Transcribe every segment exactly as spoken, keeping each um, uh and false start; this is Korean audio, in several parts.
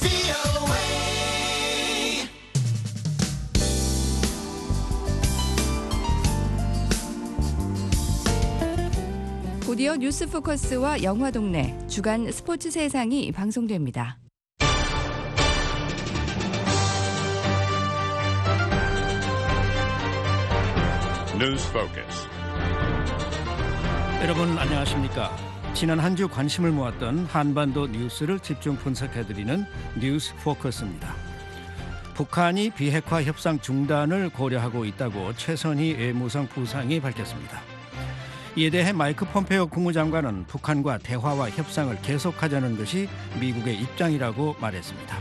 곧이어 뉴스 포커스와 영화 동네 주간 스포츠 세상이 방송됩니다. 뉴스 포커스. 여러분 안녕하십니까? 지난 한 주 관심을 모았던 한반도 뉴스를 집중 분석해드리는 뉴스 포커스입니다. 북한이 비핵화 협상 중단을 고려하고 있다고 최선희 외무성 부상이 밝혔습니다. 이에 대해 마이크 폼페이오 국무장관은 북한과 대화와 협상을 계속하자는 것이 미국의 입장이라고 말했습니다.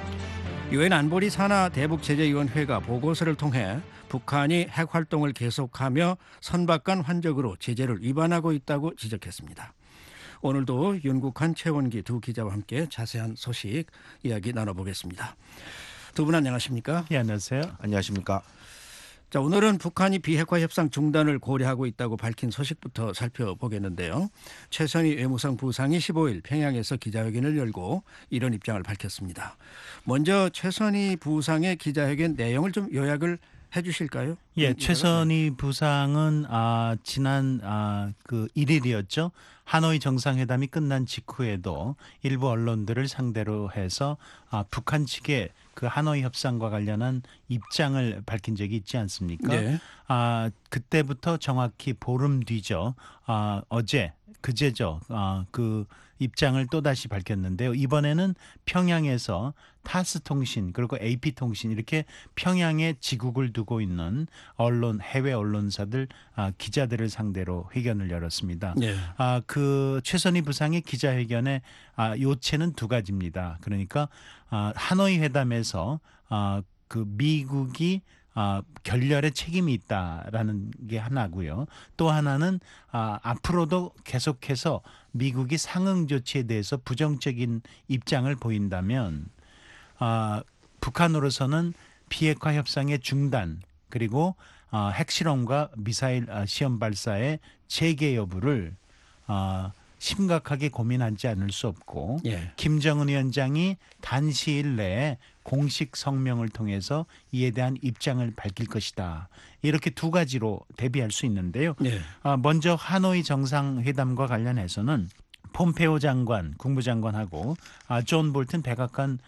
유엔 안보리 산하 대북제재위원회가 보고서를 통해 북한이 핵활동을 계속하며 선박간 환적으로 제재를 위반하고 있다고 지적했습니다. 오늘도 윤국한, 최원기 두 기자와 함께 자세한 소식 이야기 나눠보겠습니다. 두 분 안녕하십니까? 예, 안녕하세요. 안녕하십니까? 자, 오늘은 북한이 비핵화 협상 중단을 고려하고 있다고 밝힌 소식부터 살펴보겠는데요. 최선희 외무성 부상이 십오일 평양에서 기자회견을 열고 이런 입장을 밝혔습니다. 먼저 최선희 부상의 기자회견 내용을 좀 요약을 해 주실까요? 예, 최선희 부상은 아, 지난 아, 그 일일이었죠. 하노이 정상회담이 끝난 직후에도 일부 언론들을 상대로 해서 아, 북한 측에 그 하노이 협상과 관련한 입장을 밝힌 적이 있지 않습니까? 네. 아, 그때부터 정확히 보름 뒤죠. 아, 어제 그제죠. 아, 그 입장을 또다시 밝혔는데요. 이번에는 평양에서 타스 통신 그리고 에이피 통신 이렇게 평양에 지국을 두고 있는 언론 해외 언론사들 아, 기자들을 상대로 회견을 열었습니다. 네. 아, 그 최선희 부상의 기자회견의 아, 요체는 두 가지입니다. 그러니까 아, 하노이 회담에서 아, 그 미국이 아, 결렬에 책임이 있다라는 게 하나고요. 또 하나는 아, 앞으로도 계속해서 미국이 상응 조치에 대해서 부정적인 입장을 보인다면 아, 북한으로서는 비핵화 협상의 중단 그리고 아, 핵실험과 미사일 아, 시험 발사의 재개 여부를 아, 심각하게 고민하지 않을 수 없고 예. 김정은 위원장이 단시일 내에 공식 성명을 통해서 이에 대한 입장을 밝힐 것이다. 이렇게 두 가지로 대비할 수 있는데요. 예. 먼저 하노이 정상회담과 관련해서는 폼페오 장관, 국무장관하고 존 볼튼 백악관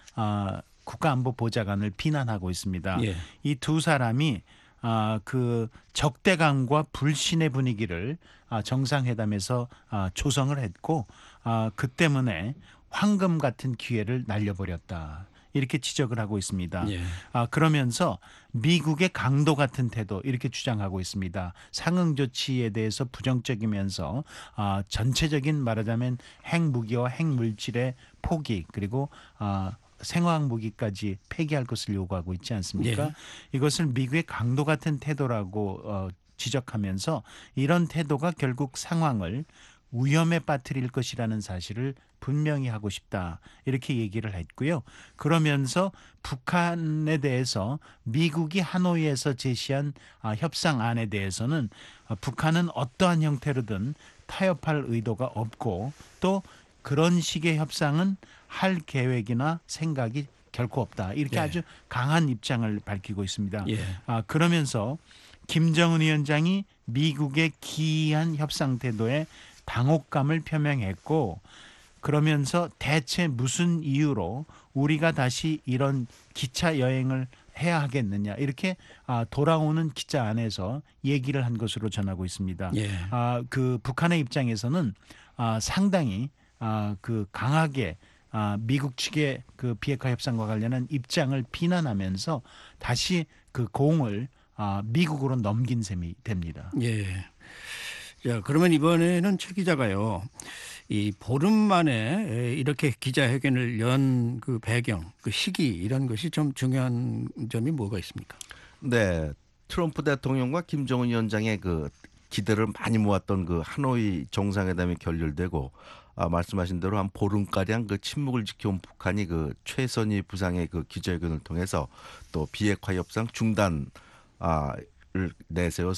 국가안보보좌관을 비난하고 있습니다. 예. 이 두 사람이 아, 그 적대감과 불신의 분위기를 아, 정상회담에서 아, 조성을 했고 아, 그 때문에 황금 같은 기회를 날려버렸다. 이렇게 지적을 하고 있습니다. 예. 아, 그러면서 미국의 강도 같은 태도 이렇게 주장하고 있습니다. 상응 조치에 대해서 부정적이면서 아, 전체적인 말하자면 핵무기와 핵물질의 포기 그리고 아, 생화학 무기까지 폐기할 것을 요구하고 있지 않습니까? 예. 이것을 미국의 강도 같은 태도라고 어, 지적하면서 이런 태도가 결국 상황을 위험에 빠뜨릴 것이라는 사실을 분명히 하고 싶다. 이렇게 얘기를 했고요. 그러면서 북한에 대해서 미국이 하노이에서 제시한 아, 협상안에 대해서는 아, 북한은 어떠한 형태로든 타협할 의도가 없고 또 그런 식의 협상은 할 계획이나 생각이 결코 없다. 이렇게 예. 아주 강한 입장을 밝히고 있습니다. 예. 아, 그러면서 김정은 위원장이 미국의 기이한 협상 태도에 당혹감을 표명했고 그러면서 대체 무슨 이유로 우리가 다시 이런 기차 여행을 해야 하겠느냐 이렇게 아, 돌아오는 기차 안에서 얘기를 한 것으로 전하고 있습니다. 예. 아, 그 북한의 입장에서는 아, 상당히 아, 그 강하게 아, 미국 측의 그 비핵화 협상과 관련한 입장을 비난하면서 다시 그 공을 아, 미국으로 넘긴 셈이 됩니다. 예. 자, 그러면 이번에는 최 기자가요. 이 보름 만에 이렇게 기자회견을 연 그 배경, 그 시기 이런 것이 좀 중요한 점이 뭐가 있습니까? 네, 트럼프 대통령과 김정은 위원장의 그 기대를 많이 모았던 그 하노이 정상회담이 결렬되고 아, 말씀하신 대로 한 보름가량 그 침묵을 지켜온 북한이 그 최선희 부상의 그 기자회견을 통해서 또 비핵화 협상 중단 아, 를 내세워서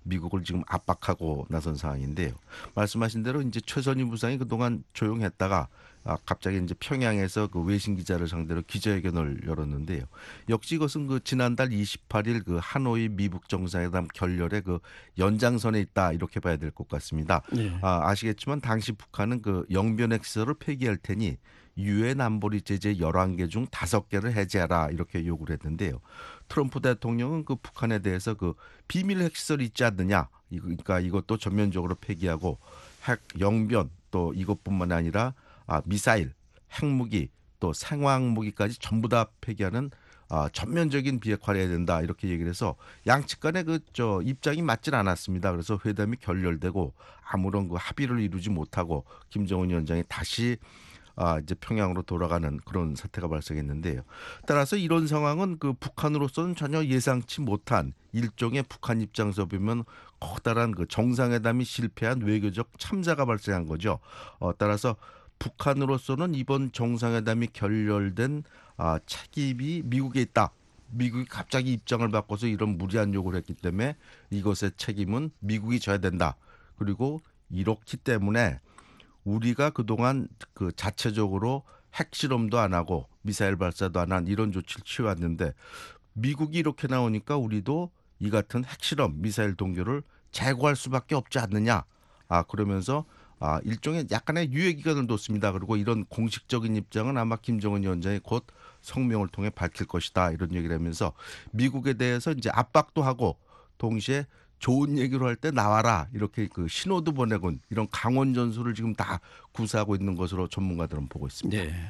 미국을 지금 압박하고 나선 상황인데요. 말씀하신 대로 이제 최선희 부상이 그동안 조용했다가 아, 갑자기 이제 평양에서 그 외신 기자를 상대로 기자회견을 열었는데요. 역시 이것은 그 지난달 이십팔일 그 하노이 미북 정상회담 결렬의 그 연장선에 있다 이렇게 봐야 될 것 같습니다. 예. 아, 아시겠지만 당시 북한은 그 영변핵시설을 폐기할 테니 유엔 안보리 제재 열한 개 중 다섯 개를 해제하라 이렇게 요구를 했는데요. 트럼프 대통령은 그 북한에 대해서 그 비밀 핵시설 있지 않느냐, 그러니까 이것도 전면적으로 폐기하고 핵 영변 또 이것뿐만 아니라 아, 미사일, 핵무기 또 생화학무기까지 전부 다 폐기하는 아, 전면적인 비핵화를 해야 된다 이렇게 얘기를 해서 양측 간의 그 저 입장이 맞질 않았습니다. 그래서 회담이 결렬되고 아무런 그 합의를 이루지 못하고 김정은 위원장이 다시 아, 이제 평양으로 돌아가는 그런 사태가 발생했는데요. 따라서 이런 상황은 그 북한으로서는 전혀 예상치 못한 일종의 북한 입장에서 보면 커다란 그 정상회담이 실패한 외교적 참사가 발생한 거죠. 어, 따라서 북한으로서는 이번 정상회담이 결렬된 아, 책임이 미국에 있다. 미국이 갑자기 입장을 바꿔서 이런 무리한 요구를 했기 때문에 이것의 책임은 미국이 져야 된다. 그리고 이렇기 때문에 우리가 그동안 그 자체적으로 핵실험도 안 하고 미사일 발사도 안 한 이런 조치를 취해왔는데 미국이 이렇게 나오니까 우리도 이 같은 핵실험 미사일 동결을 재고할 수밖에 없지 않느냐. 아, 그러면서 아, 일종의 약간의 유예기간을 뒀습니다. 그리고 이런 공식적인 입장은 아마 김정은 위원장이 곧 성명을 통해 밝힐 것이다. 이런 얘기를 하면서 미국에 대해서 이제 압박도 하고 동시에 좋은 얘기로 할 때 나와라 이렇게 그 신호도 보내곤 이런 강원 전술을 지금 다 구사하고 있는 것으로 전문가들은 보고 있습니다. 네.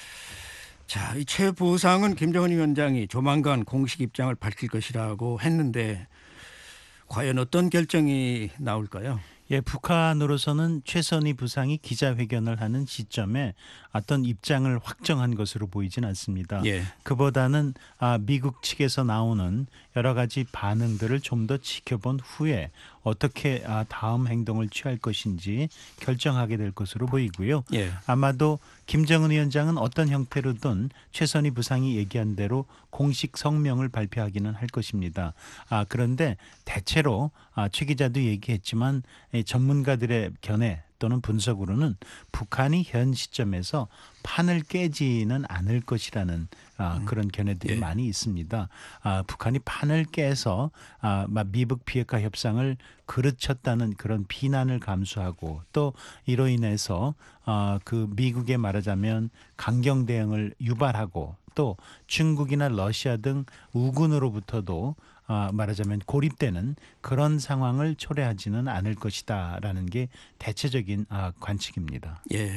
자, 이 최 부상은 김정은 위원장이 조만간 공식 입장을 밝힐 것이라고 했는데 과연 어떤 결정이 나올까요? 예, 북한으로서는 최선희 부상이 기자회견을 하는 시점에 어떤 입장을 확정한 것으로 보이진 않습니다. 예. 그보다는 아, 미국 측에서 나오는 여러 가지 반응들을 좀 더 지켜본 후에 어떻게 아, 다음 행동을 취할 것인지 결정하게 될 것으로 보이고요. 예. 아마도 김정은 위원장은 어떤 형태로든 최선희 부상이 얘기한 대로 공식 성명을 발표하기는 할 것입니다. 아, 그런데 대체로 아, 최 기자도 얘기했지만 전문가들의 견해 또는 분석으로는 북한이 현 시점에서 판을 깨지는 않을 것이라는 아, 그런 견해들이 예. 많이 있습니다. 아, 북한이 판을 깨서 아, 미북 비핵화 협상을 그르쳤다는 그런 비난을 감수하고 또 이로 인해서 아, 그 미국에 말하자면 강경 대응을 유발하고 또 중국이나 러시아 등 우군으로부터도 아, 말하자면 고립되는 그런 상황을 초래하지는 않을 것이다라는 게 대체적인 아, 관측입니다. 예.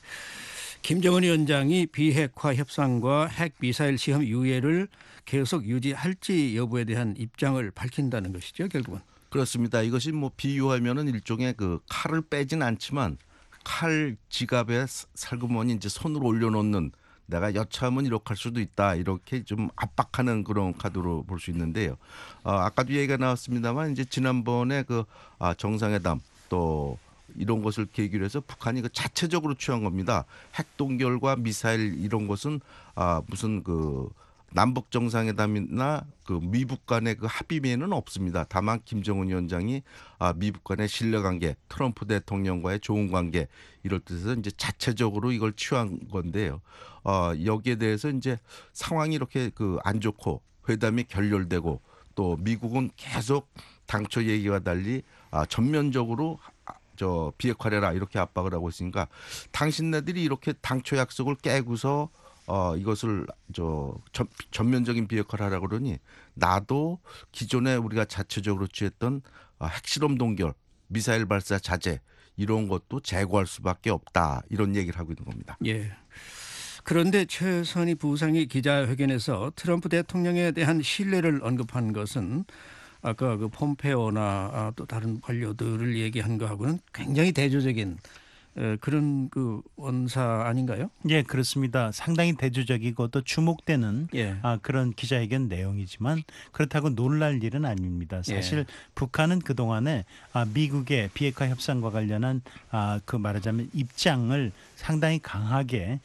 김정은 위원장이 비핵화 협상과 핵 미사일 시험 유예를 계속 유지할지 여부에 대한 입장을 밝힌다는 것이죠, 결국은. 그렇습니다. 이것이 뭐 비유하면은 일종의 그 칼을 빼진 않지만 칼 지갑에 살그머니 이제 손을 올려놓는 내가 여차하면 이렇게 할 수도 있다. 이렇게 좀 압박하는 그런 카드로 볼 수 있는데요. 어, 아까도 얘기가 나왔습니다만 이제 지난번에 그 아, 정상회담 또 이런 것을 계기로 해서 북한이 그 자체적으로 취한 겁니다. 핵 동결과 미사일 이런 것은 아, 무슨 그 남북 정상회담이나 그 미북 간의 그 합의에는 없습니다. 다만 김정은 위원장이 아, 미북 간의 신뢰관계, 트럼프 대통령과의 좋은 관계 이럴 뜻에서 이제 자체적으로 이걸 취한 건데요. 어, 여기에 대해서 이제 상황이 이렇게 그 안 좋고 회담이 결렬되고 또 미국은 계속 당초 얘기와 달리 아, 전면적으로 저 비핵화해라 이렇게 압박을 하고 있으니까 당신네들이 이렇게 당초 약속을 깨고서 어, 이것을 저 전, 전면적인 비핵화를 하라고 그러니 나도 기존에 우리가 자체적으로 취했던 어, 핵실험 동결, 미사일 발사 자제 이런 것도 재고할 수밖에 없다 이런 얘기를 하고 있는 겁니다. 예. 그런데 최선희 부상이 기자회견에서 트럼프 대통령에 대한 신뢰를 언급한 것은 아까 그 폼페오나 또 다른 관료들을 얘기한 거하고는 굉장히 대조적인 그런 그 원사 아닌가요? 예, 그렇습니다. 상당히 대조적이고 또 주목되는 예. 아, 그런 기자회견 내용이지만 그렇다고 놀랄 일은 아닙니다. 사실 예. 북한은 그동안에 아, 미국의 비핵화 협상과 관련한 아, 그 말하자면 입장을 상당히 강하게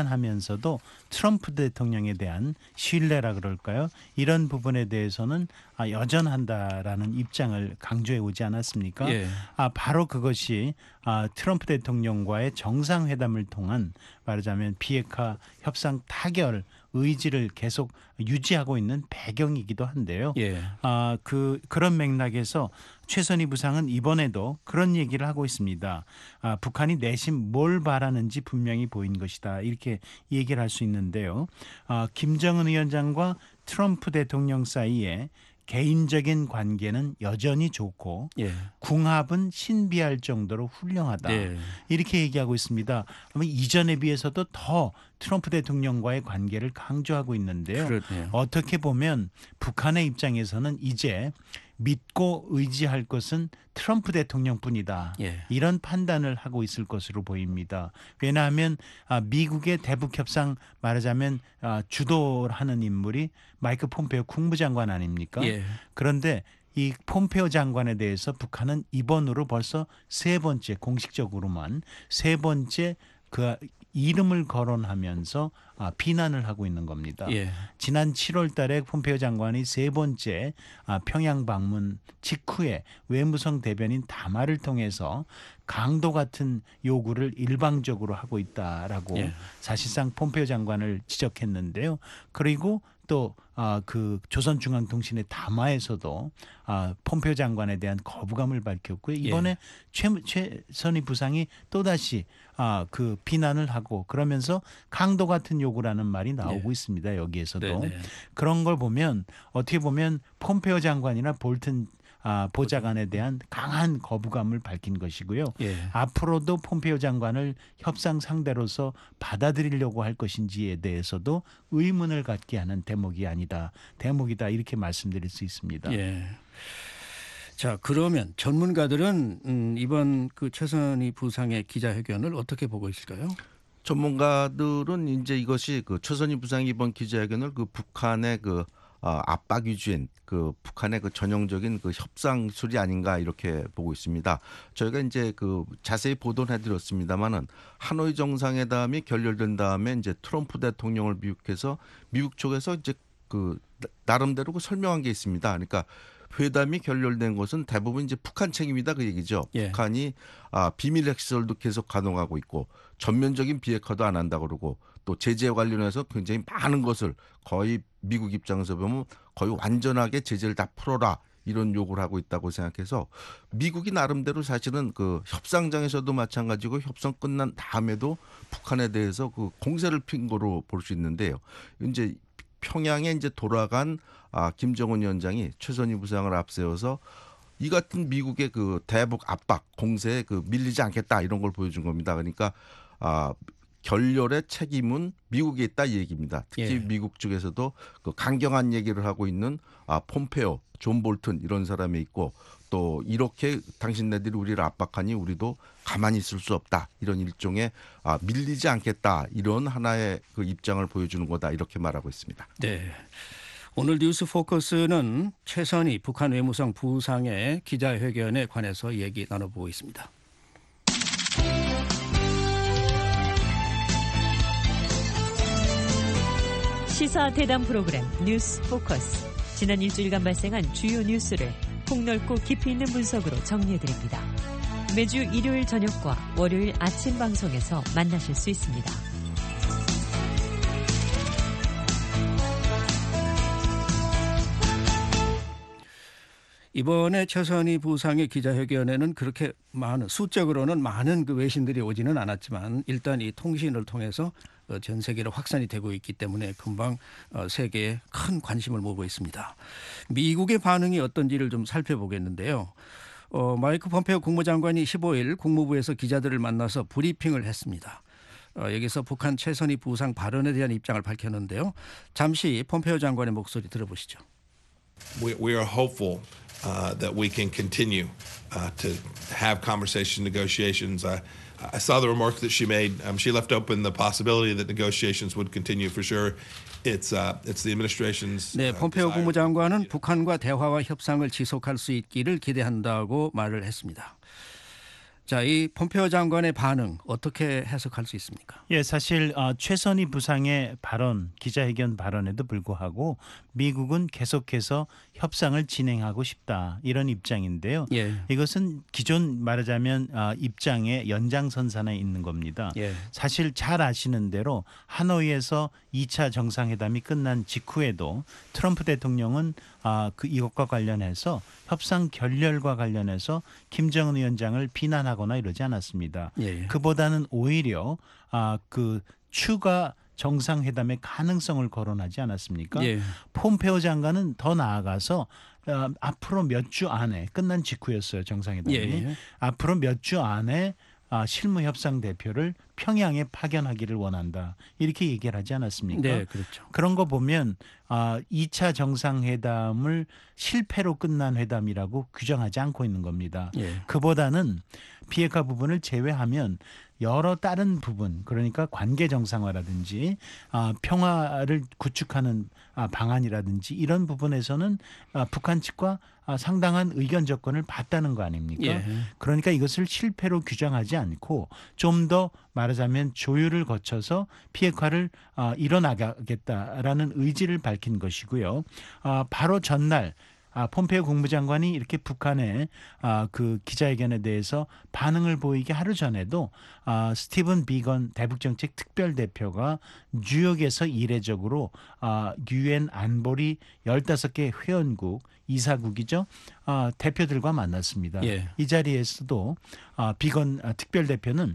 비난하면서도 트럼프 대통령에 대한 신뢰라 그럴까요? 이런 부분에 대해서는 아, 여전한다라는 입장을 강조해 오지 않았습니까? 예. 아, 바로 그것이 아, 트럼프 대통령과의 정상회담을 통한 말하자면 비핵화 협상 타결 의지를 계속 유지하고 있는 배경이기도 한데요. 예. 아, 그 그런 맥락에서 최선희 부상은 이번에도 그런 얘기를 하고 있습니다. 아, 북한이 내심 뭘 바라는지 분명히 보인 것이다. 이렇게 얘기를 할 수 있는데요. 아, 김정은 위원장과 트럼프 대통령 사이에 개인적인 관계는 여전히 좋고 예. 궁합은 신비할 정도로 훌륭하다. 네. 이렇게 얘기하고 있습니다. 그러면 이전에 비해서도 더 트럼프 대통령과의 관계를 강조하고 있는데요. 그렇네요. 어떻게 보면 북한의 입장에서는 이제 믿고 의지할 것은 트럼프 대통령뿐이다. 예. 이런 판단을 하고 있을 것으로 보입니다. 왜냐하면 미국의 대북 협상 말하자면 주도하는 인물이 마이크 폼페오 국무장관 아닙니까? 예. 그런데 이 폼페오 장관에 대해서 북한은 이번으로 벌써 세 번째 공식적으로만 세 번째 그 이름을 거론하면서 아, 비난을 하고 있는 겁니다. 예. 지난 칠월 달에 폼페오 장관이 세 번째 아, 평양 방문 직후에 외무성 대변인 담화를 통해서 강도 같은 요구를 일방적으로 하고 있다라고 예. 사실상 폼페오 장관을 지적했는데요. 그리고 또 아, 그 조선중앙통신의 담화에서도 아, 폼페오 장관에 대한 거부감을 밝혔고요. 이번에 예. 최, 최선희 부상이 또다시 아, 그 비난을 하고 그러면서 강도 같은 요구라는 말이 나오고 예. 있습니다. 여기에서도. 네네. 그런 걸 보면 어떻게 보면 폼페오 장관이나 볼튼 아, 보좌관에 대한 강한 거부감을 밝힌 것이고요. 예. 앞으로도 폼페오 장관을 협상 상대로서 받아들이려고 할 것인지에 대해서도 의문을 갖게 하는 대목이 아니다. 대목이다 이렇게 말씀드릴 수 있습니다. 예. 자, 그러면 전문가들은 음, 이번 그 최선희 부상의 기자회견을 어떻게 보고 있을까요? 전문가들은 이제 이것이 그 최선희 부상이 이번 기자회견을 그 북한의 그 어, 압박 위주인 그 북한의 그 전형적인 그 협상술이 아닌가 이렇게 보고 있습니다. 저희가 이제 그 자세히 보도는 해드렸습니다만은 하노이 정상회담이 결렬된 다음에 이제 트럼프 대통령을 미국해서 미국 쪽에서 이제 그 나름대로 그 설명한 게 있습니다. 그러니까 회담이 결렬된 것은 대부분 이제 북한 책임이다 그 얘기죠. 예. 북한이 아, 비밀 핵시설도 계속 가동하고 있고 전면적인 비핵화도 안 한다 그러고 또 제재 관련해서 굉장히 많은 것을 거의 미국 입장에서 보면 거의 완전하게 제재를 다 풀어라 이런 요구를 하고 있다고 생각해서 미국이 나름대로 사실은 그 협상장에서도 마찬가지고 협상 끝난 다음에도 북한에 대해서 그 공세를 핀 거로 볼 수 있는데요. 이제 평양에 이제 돌아간 아, 김정은 위원장이 최선희 부상을 앞세워서 이 같은 미국의 그 대북 압박 공세에 그 밀리지 않겠다 이런 걸 보여준 겁니다. 그러니까 아, 결렬의 책임은 미국에 있다 이 얘기입니다. 특히 예. 미국 쪽에서도 그 강경한 얘기를 하고 있는 아, 폼페오, 존 볼튼 이런 사람이 있고 또 이렇게 당신네들이 우리를 압박하니 우리도 가만히 있을 수 없다 이런 일종의 아, 밀리지 않겠다 이런 하나의 그 입장을 보여주는 거다 이렇게 말하고 있습니다. 네. 오늘 뉴스 포커스는 최선희 북한 외무성 부상의 기자회견에 관해서 얘기 나눠보고 있습니다. 시사 대담 프로그램 뉴스 포커스. 지난 일주일간 발생한 주요 뉴스를 폭넓고 깊이 있는 분석으로 정리해드립니다. 매주 일요일 저녁과 월요일 아침 방송에서 만나실 수 있습니다. 이번에 최선희 부상의 기자회견에는 그렇게 많은 수적으로는 많은 그 외신들이 오지는 않았지만 일단 이 통신을 통해서 전 세계로 확산이 되고 있기 때문에 금방 세계에 큰 관심을 모으고 있습니다. 미국의 반응이 어떤지를 좀 살펴보겠는데요. 어, 마이크 폼페오 국무장관이 십오일 국무부에서 기자들을 만나서 브리핑을 했습니다. 어, 여기서 북한 최선희 부상 발언에 대한 입장을 밝혔는데요. 잠시 폼페오 장관의 목소리 들어보시죠. We, we are hopeful uh, that we can continue uh, to have conversation, negotiations. I, I saw the remark that she made. Um, she left open the possibility that negotiations would continue for sure. It's uh, it's the administration's. 네, uh, 폼페오 desire. 자, 이 폼페오 장관의 반응 어떻게 해석할 수 있습니까? 예, 사실 어, 최선희 부상의 발언, 기자회견 발언에도 불구하고 미국은 계속해서 협상을 진행하고 싶다 이런 입장인데요. 예. 이것은 기존 말하자면 어, 입장의 연장선상에 있는 겁니다. 예. 사실 잘 아시는 대로 하노이에서 이 차 정상회담이 끝난 직후에도 트럼프 대통령은 아, 그 이것과 관련해서 협상 결렬과 관련해서 김정은 위원장을 비난하거나 이러지 않았습니다. 예. 그보다는 오히려 아, 그 추가 정상회담의 가능성을 거론하지 않았습니까? 예. 폼페오 장관은 더 나아가서 어, 앞으로 몇 주 안에 끝난 직후였어요. 정상회담이. 예. 앞으로 몇 주 안에 아, 실무협상 대표를 평양에 파견하기를 원한다. 이렇게 얘기를 하지 않았습니까? 네, 그렇죠. 그런 거 보면 아, 이 차 정상회담을 실패로 끝난 회담이라고 규정하지 않고 있는 겁니다. 예. 그보다는 비핵화 부분을 제외하면 여러 다른 부분, 그러니까 관계 정상화라든지 아, 평화를 구축하는 아, 방안이라든지 이런 부분에서는 아, 북한 측과 아, 상당한 의견 조건을 봤다는 거 아닙니까? 예. 그러니까 이것을 실패로 규정하지 않고 좀 더 말하자면 조율을 거쳐서 비핵화를 아, 이뤄나가겠다라는 의지를 밝힌 것이고요. 아, 바로 전날 아, 폼페이오 국무장관이 이렇게 북한의 아, 그 기자회견에 대해서 반응을 보이기 하루 전에도 아, 스티븐 비건 대북정책 특별대표가 뉴욕에서 이례적으로 아, 유엔 안보리 열다섯 개 회원국 이사국이죠. 아, 대표들과 만났습니다. 예. 이 자리에서도 아, 비건 아, 특별대표는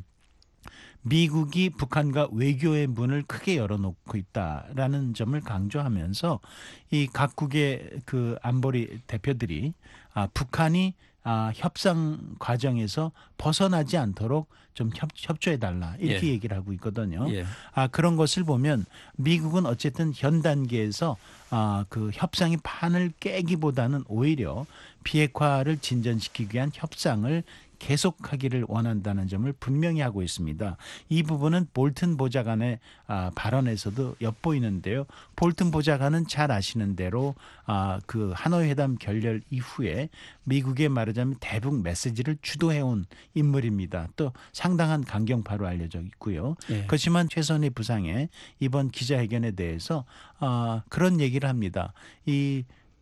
미국이 북한과 외교의 문을 크게 열어놓고 있다라는 점을 강조하면서 이 각국의 그 안보리 대표들이 아, 북한이 아, 협상 과정에서 벗어나지 않도록 좀 협, 협조해달라 이렇게 예. 얘기를 하고 있거든요. 예. 아, 그런 것을 보면 미국은 어쨌든 현 단계에서 아, 그 협상의 판을 깨기보다는 오히려 비핵화를 진전시키기 위한 협상을 계속하기를 원한다는 점을 분명히 하고 있습니다. 이 부분은 볼튼 보좌관의 아, 발언에서도 엿보이는데요. 볼튼 보좌관은 잘 아시는 대로 아, 그 하노이 회담 결렬 이후에 미국의 말하자면 대북 메시지를 주도해온 인물입니다. 또 상당한 강경파로 알려져 있고요. 예. 그렇지만 최선희 부상의 이번 기자회견에 대해서 아, 그런 얘기를 합니다. 이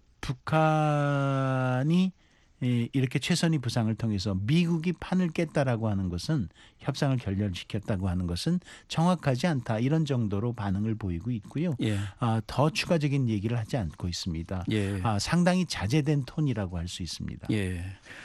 북한이 이렇게 최선희 부상을 통해서 미국이 판을 깼다라고 하는 것은 협상을 결렬시켰다고 하는 것은 정확하지 않다. 이런 정도로 반응을 보이고 있고요. 예. 아, 더 추가적인 얘기를 하지 않고 있습니다. 예. 아, 상당히 자제된 톤이라고 할 수 있습니다. 예.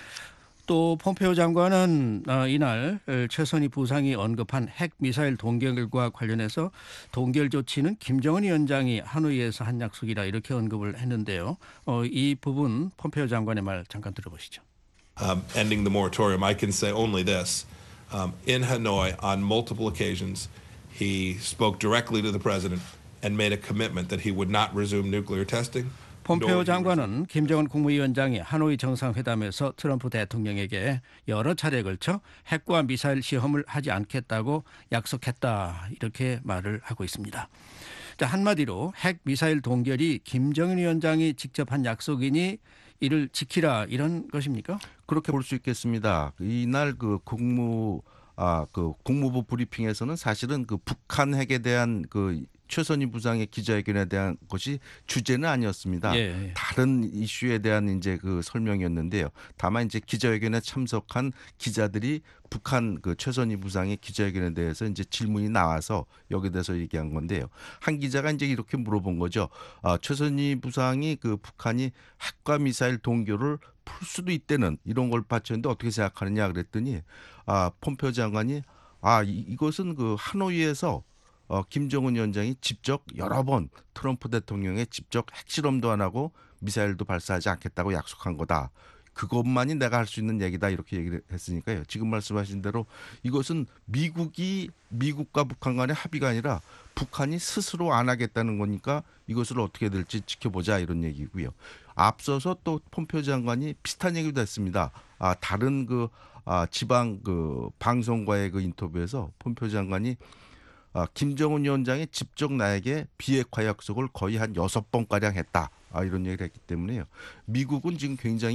또 폼페오 장관은 어, 이날 최선희 부상이 언급한 핵 미사일 동결과 관련해서 동결 조치는 김정은 위원장이 하노이에서 한 약속이다 이렇게 언급을 했는데요. 어, 이 부분 폼페오 장관의 말 잠깐 들어보시죠. Um, ending the moratorium, I can say only this. Um, in Hanoi, on multiple occasions, he spoke directly to the president and made a commitment that he would not resume nuclear testing. 폼페오 장관은 김정은 국무위원장이 하노이 정상회담에서 트럼프 대통령에게 여러 차례에 걸쳐 핵과 미사일 시험을 하지 않겠다고 약속했다 이렇게 말을 하고 있습니다. 자, 한마디로 핵 미사일 동결이 김정은 위원장이 직접 한 약속이니 이를 지키라 이런 것입니까? 그렇게 볼 수 있겠습니다. 이날 그 국무 아 그 국무부 브리핑에서는 사실은 그 북한 핵에 대한 그 최선희 부상의 기자회견에 대한 것이 주제는 아니었습니다. 예. 다른 이슈에 대한 이제 그 설명이었는데요. 다만 이제 기자회견에 참석한 기자들이 북한 그 최선희 부상의 기자회견에 대해서 이제 질문이 나와서 여기에 대해서 얘기한 건데요. 한 기자가 이제 이렇게 물어본 거죠. 아, 최선희 부상이 그 북한이 핵과 미사일 동결을 풀 수도 있다는 이런 걸 받쳤는데 어떻게 생각하느냐 그랬더니 아, 폼페오 장관이 아, 이, 이것은 그 하노이에서 어, 김정은 위원장이 직접 여러 번 트럼프 대통령에 직접 핵실험도 안 하고 미사일도 발사하지 않겠다고 약속한 거다. 그것만이 내가 할 수 있는 얘기다 이렇게 얘기를 했으니까요. 지금 말씀하신 대로 이것은 미국이 미국과 북한 간의 합의가 아니라 북한이 스스로 안 하겠다는 거니까 이것을 어떻게 될지 지켜보자 이런 얘기고요. 앞서서 또 폼페오 장관이 비슷한 얘기도 했습니다. 아, 다른 그 아, 지방 그 방송과의 그 인터뷰에서 폼페오 장관이 아, 김정은 위원장이 직접 나에게 비핵화 약속을 거의 한 여섯 번가량 했다. 아, 이런 얘기를 했기 때문에요. 미국은 지금 굉장히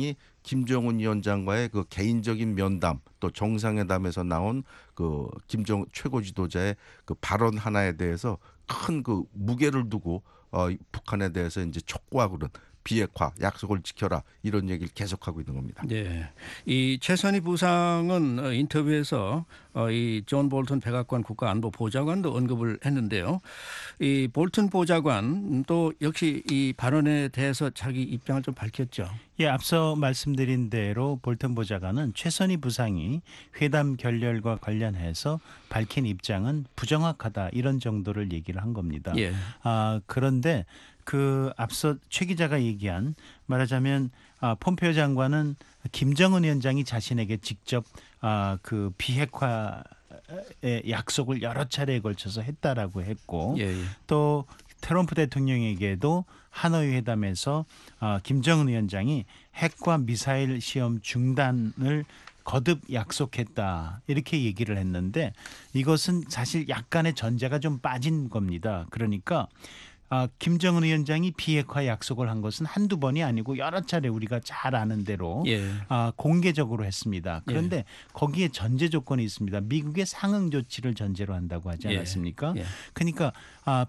김정은 위원장과의 그 개인적인 면담 또 정상회담에서 나온 그 김정 최고 지도자의 그 발언 하나에 대해서 큰 그 무게를 두고 어, 북한에 대해서 이제 촉구하고 그런 비핵화 약속을 지켜라 이런 얘기를 계속하고 있는 겁니다. 네, 이 최선희 부상은 어, 인터뷰에서 어, 이 존 볼턴 백악관 국가안보보좌관도 언급을 했는데요. 이 볼턴 보좌관 또 역시 이 발언에 대해서 자기 입장을 좀 밝혔죠. 예, 앞서 말씀드린 대로 볼턴 보좌관은 최선희 부상이 회담 결렬과 관련해서 밝힌 입장은 부정확하다 이런 정도를 얘기를 한 겁니다. 예. 아, 그런데 그 앞서 최 기자가 얘기한 말하자면 아, 폼페오 장관은 김정은 위원장이 자신에게 직접 아, 그 비핵화의 약속을 여러 차례에 걸쳐서 했다라고 했고 예, 예. 또 트럼프 대통령에게도 하노이 회담에서 아, 김정은 위원장이 핵과 미사일 시험 중단을 거듭 약속했다 이렇게 얘기를 했는데 이것은 사실 약간의 전제가 좀 빠진 겁니다. 그러니까 아, 김정은 위원장이 비핵화 약속을 한 것은 한두 번이 아니고 여러 차례 우리가 잘 아는 대로 예. 아, 공개적으로 했습니다. 그런데 예. 거기에 전제 조건이 있습니다. 미국의 상응 조치를 전제로 한다고 하지 예. 않았습니까? 예. 그러니까 아,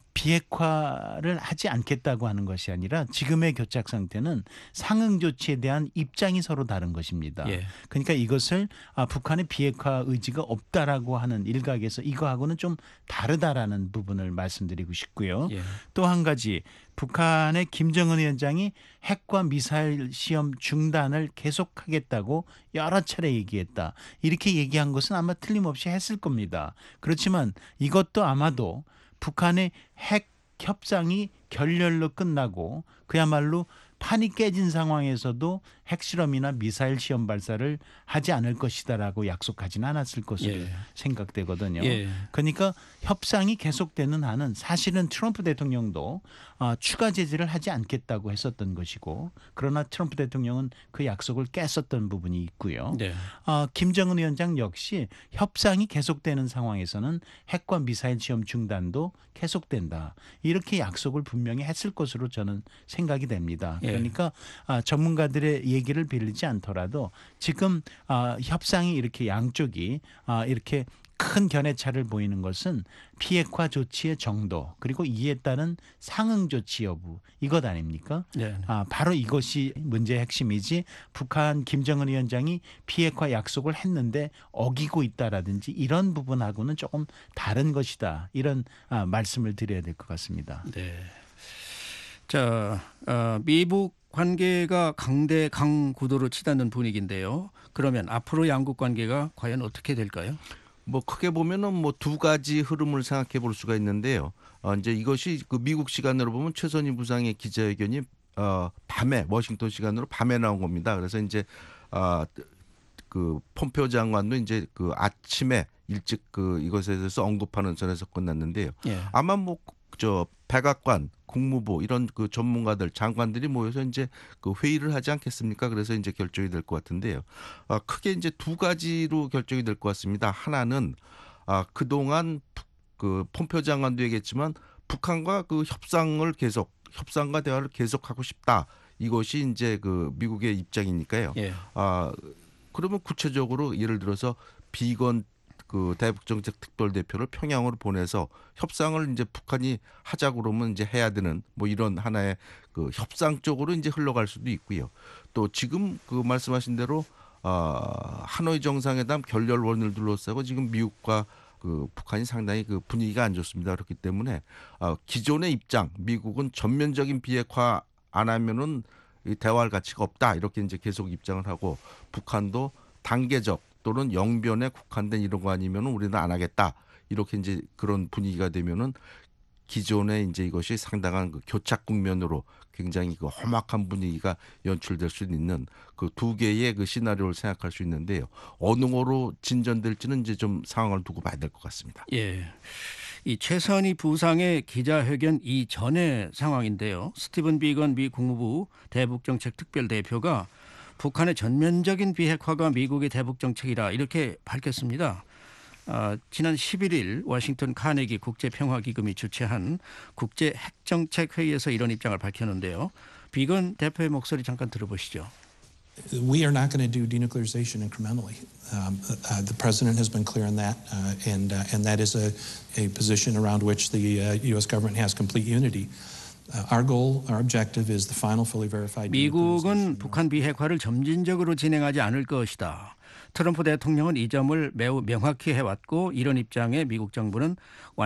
비핵화를 하지 않겠다고 하는 것이 아니라 지금의 교착 상태는 상응 조치에 대한 입장이 서로 다른 것입니다. 예. 그러니까 이것을 아, 북한의 비핵화 의지가 없다라고 하는 일각에서 이거하고는 좀 다르다라는 부분을 말씀드리고 싶고요. 예. 또 한 가지 북한의 김정은 위원장이 핵과 미사일 시험 중단을 계속하겠다고 여러 차례 얘기했다. 이렇게 얘기한 것은 아마 틀림없이 했을 겁니다. 그렇지만 이것도 아마도 북한의 핵 협상이 결렬로 끝나고 그야말로 판이 깨진 상황에서도 핵실험이나 미사일 시험 발사를 하지 않을 것이다라고 약속하지는 않았을 것으로 예. 생각되거든요. 예. 그러니까 협상이 계속되는 한은 사실은 트럼프 대통령도 어, 추가 제재를 하지 않겠다고 했었던 것이고 그러나 트럼프 대통령은 그 약속을 깼었던 부분이 있고요. 네. 어, 김정은 위원장 역시 협상이 계속되는 상황에서는 핵과 미사일 시험 중단도 계속된다. 이렇게 약속을 분명히 했을 것으로 저는 생각이 됩니다. 예. 그러니까 아, 전문가들의 얘기를 빌리지 않더라도 지금 아, 협상이 이렇게 양쪽이 아, 이렇게 큰 견해차를 보이는 것은 비핵화 조치의 정도 그리고 이에 따른 상응 조치 여부 이것 아닙니까? 네. 아, 바로 이것이 문제의 핵심이지 북한 김정은 위원장이 비핵화 약속을 했는데 어기고 있다라든지 이런 부분하고는 조금 다른 것이다. 이런 아, 말씀을 드려야 될 것 같습니다. 네. 자, 어, 미북 관계가 강대강 구도로 치닫는 분위기인데요. 그러면 앞으로 양국 관계가 과연 어떻게 될까요? 뭐 크게 보면은 뭐 두 가지 흐름을 생각해 볼 수가 있는데요. 어, 이제 이것이 그 미국 시간으로 보면 최선희 부상의 기자회견이 어, 밤에 워싱턴 시간으로 밤에 나온 겁니다. 그래서 이제 어, 그 폼페오 장관도 이제 그 아침에 일찍 그 이것에 대해서 언급하는 선에서 끝났는데요. 예. 아마 뭐 저 백악관, 국무부 이런 그 전문가들 장관들이 모여서 이제 그 회의를 하지 않겠습니까? 그래서 이제 결정이 될 것 같은데요. 아, 크게 이제 두 가지로 결정이 될 것 같습니다. 하나는 아, 그동안 그 폼페오 장관도 얘기했지만 북한과 그 협상을 계속 협상과 대화를 계속하고 싶다. 이것이 이제 그 미국의 입장이니까요. 예. 아, 그러면 구체적으로 예를 들어서 비건 그 대북정책 특별대표를 평양으로 보내서 협상을 이제 북한이 하자 그러면 이제 해야 되는 뭐 이런 하나의 그 협상 쪽으로 이제 흘러갈 수도 있고요. 또 지금 그 말씀하신 대로 어, 하노이 정상회담 결렬원을 둘러싸고 지금 미국과 그 북한이 상당히 그 분위기가 안 좋습니다. 그렇기 때문에 어, 기존의 입장 미국은 전면적인 비핵화 안 하면은 이 대화할 가치가 없다 이렇게 이제 계속 입장을 하고 북한도 단계적 또는 영변에 국한된 이런 거 아니면은 우리는 안 하겠다 이렇게 이제 그런 분위기가 되면은 기존에 이제 이것이 상당한 그 교착 국면으로 굉장히 그 험악한 분위기가 연출될 수 있는 그 두 개의 그 시나리오를 생각할 수 있는데요. 어느 거로 진전될지는 이제 좀 상황을 두고 봐야 될 것 같습니다. 예. 이 최선희 부상의 기자회견 이전의 상황인데요. 스티븐 비건 미 국무부 대북정책 특별대표가 북한의 전면적인 비핵화가 미국의 대북정책이라 이렇게 밝혔습니다. 아, 지난 십일 일 워싱턴 카네기 국제평화기금이 주최한 국제핵정책 회의에서 이런 입장을 밝혔는데요. 비건 대표의 목소리 잠깐 들어보시죠. We are not going to do denuclearization incrementally. Um, uh, the president has been clear on that, uh, and uh, and that is a, a position around which the uh, U S government has complete unity. Uh, our goal, our objective is the final fully verified. 미국은 북한 비핵화를 점진적으로 진행하지 않을 것이다. 트럼프 대통령은 이 점을 매우 명확히 해왔고 이런 입장에 미국 정부는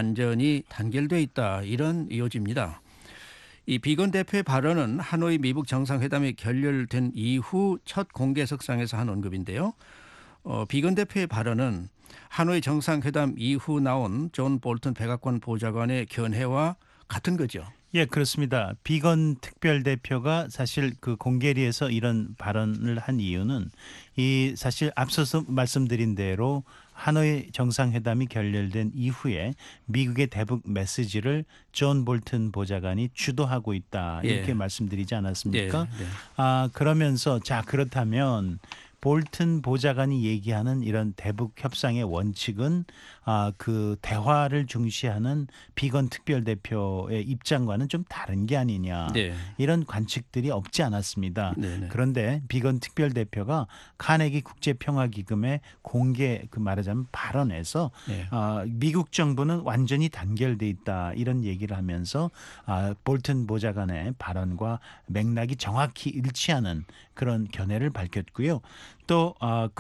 완전히 단결돼 있다. 이런 요지입니다. 이 비건 대표의 발언은 하노이 미북 정상회담이 결렬된 이후 첫 공개석상에서 한 언급인데요. 어, 비건 대표의 발언은 하노이 정상회담 이후 나온 존 볼턴 백악관 보좌관의 견해와 같은 거죠. 예, 그렇습니다. 비건 특별대표가 사실 그 공개리에서 이런 발언을 한 이유는 이 사실 앞서서 말씀드린 대로 하노이 정상회담이 결렬된 이후에 미국의 대북 메시지를 존 볼튼 보좌관이 주도하고 있다. 이렇게 예. 말씀드리지 않았습니까? 예, 예. 아, 그러면서 자, 그렇다면 볼튼 보좌관이 얘기하는 이런 대북 협상의 원칙은 아, 그 대화를 중시하는 비건 특별대표의 입장과는 좀 다른 게 아니냐. 네. 이런 관측들이 없지 않았습니다. 네네. 그런데 비건 특별대표가 카네기 국제평화기금의 공개 그 말하자면 발언에서 네. 아, 미국 정부는 완전히 단결돼 있다. 이런 얘기를 하면서 아, 볼튼 보좌관의 발언과 맥락이 정확히 일치하는 그런 견해를 밝혔고요. 또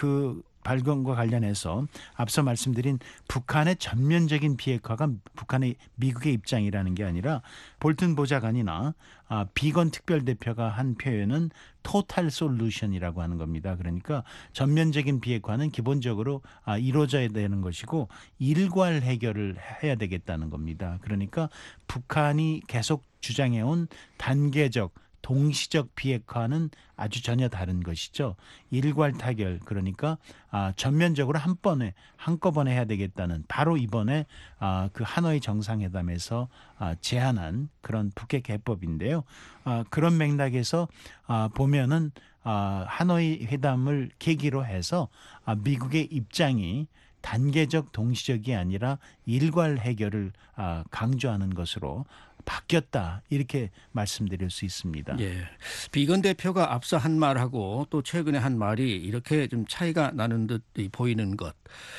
그 발견과 관련해서 앞서 말씀드린 북한의 전면적인 비핵화가 북한의 미국의 입장이라는 게 아니라 볼튼 보좌관이나 비건 특별대표가 한 표현은 토탈 솔루션이라고 하는 겁니다. 그러니까 전면적인 비핵화는 기본적으로 이루어져야 되는 것이고 일괄 해결을 해야 되겠다는 겁니다. 그러니까 북한이 계속 주장해온 단계적 동시적 비핵화는 아주 전혀 다른 것이죠. 일괄 타결 그러니까 아, 전면적으로 한 번에 한꺼번에 해야 되겠다는 바로 이번에 아, 그 하노이 정상회담에서 아, 제안한 그런 북핵 해법인데요. 아, 그런 맥락에서 아, 보면은 아, 하노이 회담을 계기로 해서 아, 미국의 입장이 단계적 동시적이 아니라 일괄 해결을 아, 강조하는 것으로 바뀌었다 이렇게 말씀드릴 수 있습니다. 예, 비건 대표가 앞서 한 말하고 또 최근에 한 말이 이렇게 좀 차이가 나는 듯 보이는 것.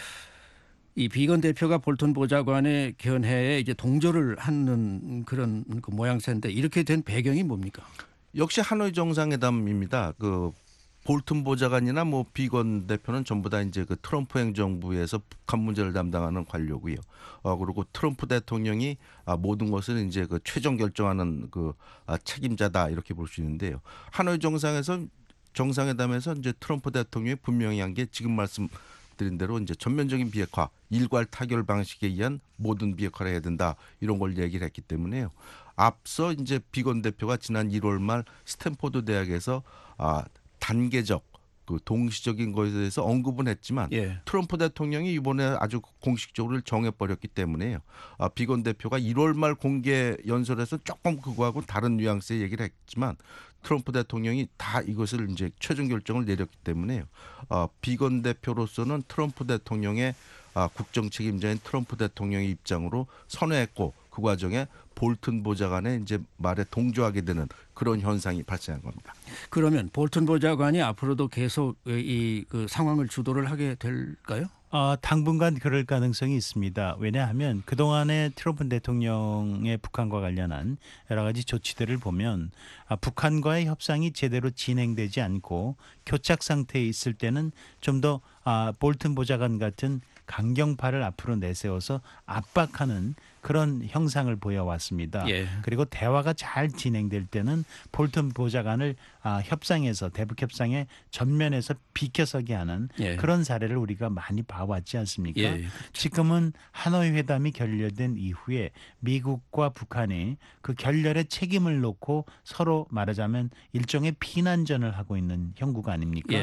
이 비건 대표가 볼턴 보좌관의 견해에 이제 동조를 하는 그런 그 모양새인데 이렇게 된 배경이 뭡니까? 역시 하노이 정상회담입니다. 그 볼튼 보좌관이나 뭐 비건 대표는 전부 다 이제 그 트럼프 행정부에서 북한 문제를 담당하는 관료고요. 어, 그리고 트럼프 대통령이 아, 모든 것을 이제 그 최종 결정하는 그 아, 책임자다 이렇게 볼 수 있는데요. 하노이 정상에서 정상회담에서 이제 트럼프 대통령이 분명히 한 게 지금 말씀드린 대로 이제 전면적인 비핵화, 일괄 타결 방식에 의한 모든 비핵화를 해야 된다 이런 걸 얘기를 했기 때문에요. 앞서 이제 비건 대표가 지난 일월 말 스탠포드 대학에서 아 단계적 그 동시적인 것에 대해서 언급은 했지만 예. 트럼프 대통령이 이번에 아주 공식적으로 정해버렸기 때문에요. 아, 비건 대표가 일월 말 공개 연설에서 조금 그거하고 다른 뉘앙스의 얘기를 했지만 트럼프 대통령이 다 이것을 이제 최종 결정을 내렸기 때문에요. 아, 비건 대표로서는 트럼프 대통령의 아, 국정 책임자인 트럼프 대통령의 입장으로 선회했고 그 과정에 볼튼 보좌관의 이제 말에 동조하게 되는 그런 현상이 발생한 겁니다. 그러면 볼튼 보좌관이 앞으로도 계속 이 그 상황을 주도를 하게 될까요? 어, 당분간 그럴 가능성이 있습니다. 왜냐하면 그동안의 트럼프 대통령의 북한과 관련한 여러 가지 조치들을 보면 아, 북한과의 협상이 제대로 진행되지 않고 교착 상태에 있을 때는 좀 더 아, 볼튼 보좌관 같은 강경파를 앞으로 내세워서 압박하는 그런 형상을 보여왔습니다. 예. 그리고 대화가 잘 진행될 때는 볼튼 보좌관을 아, 협상에서 대북 협상의 전면에서 비켜서게 하는 예. 그런 사례를 우리가 많이 봐왔지 않습니까? 예. 지금은 하노이 회담이 결렬된 이후에 미국과 북한이 그 결렬의 책임을 놓고 서로 말하자면 일종의 피난전을 하고 있는 형국 아닙니까? 예.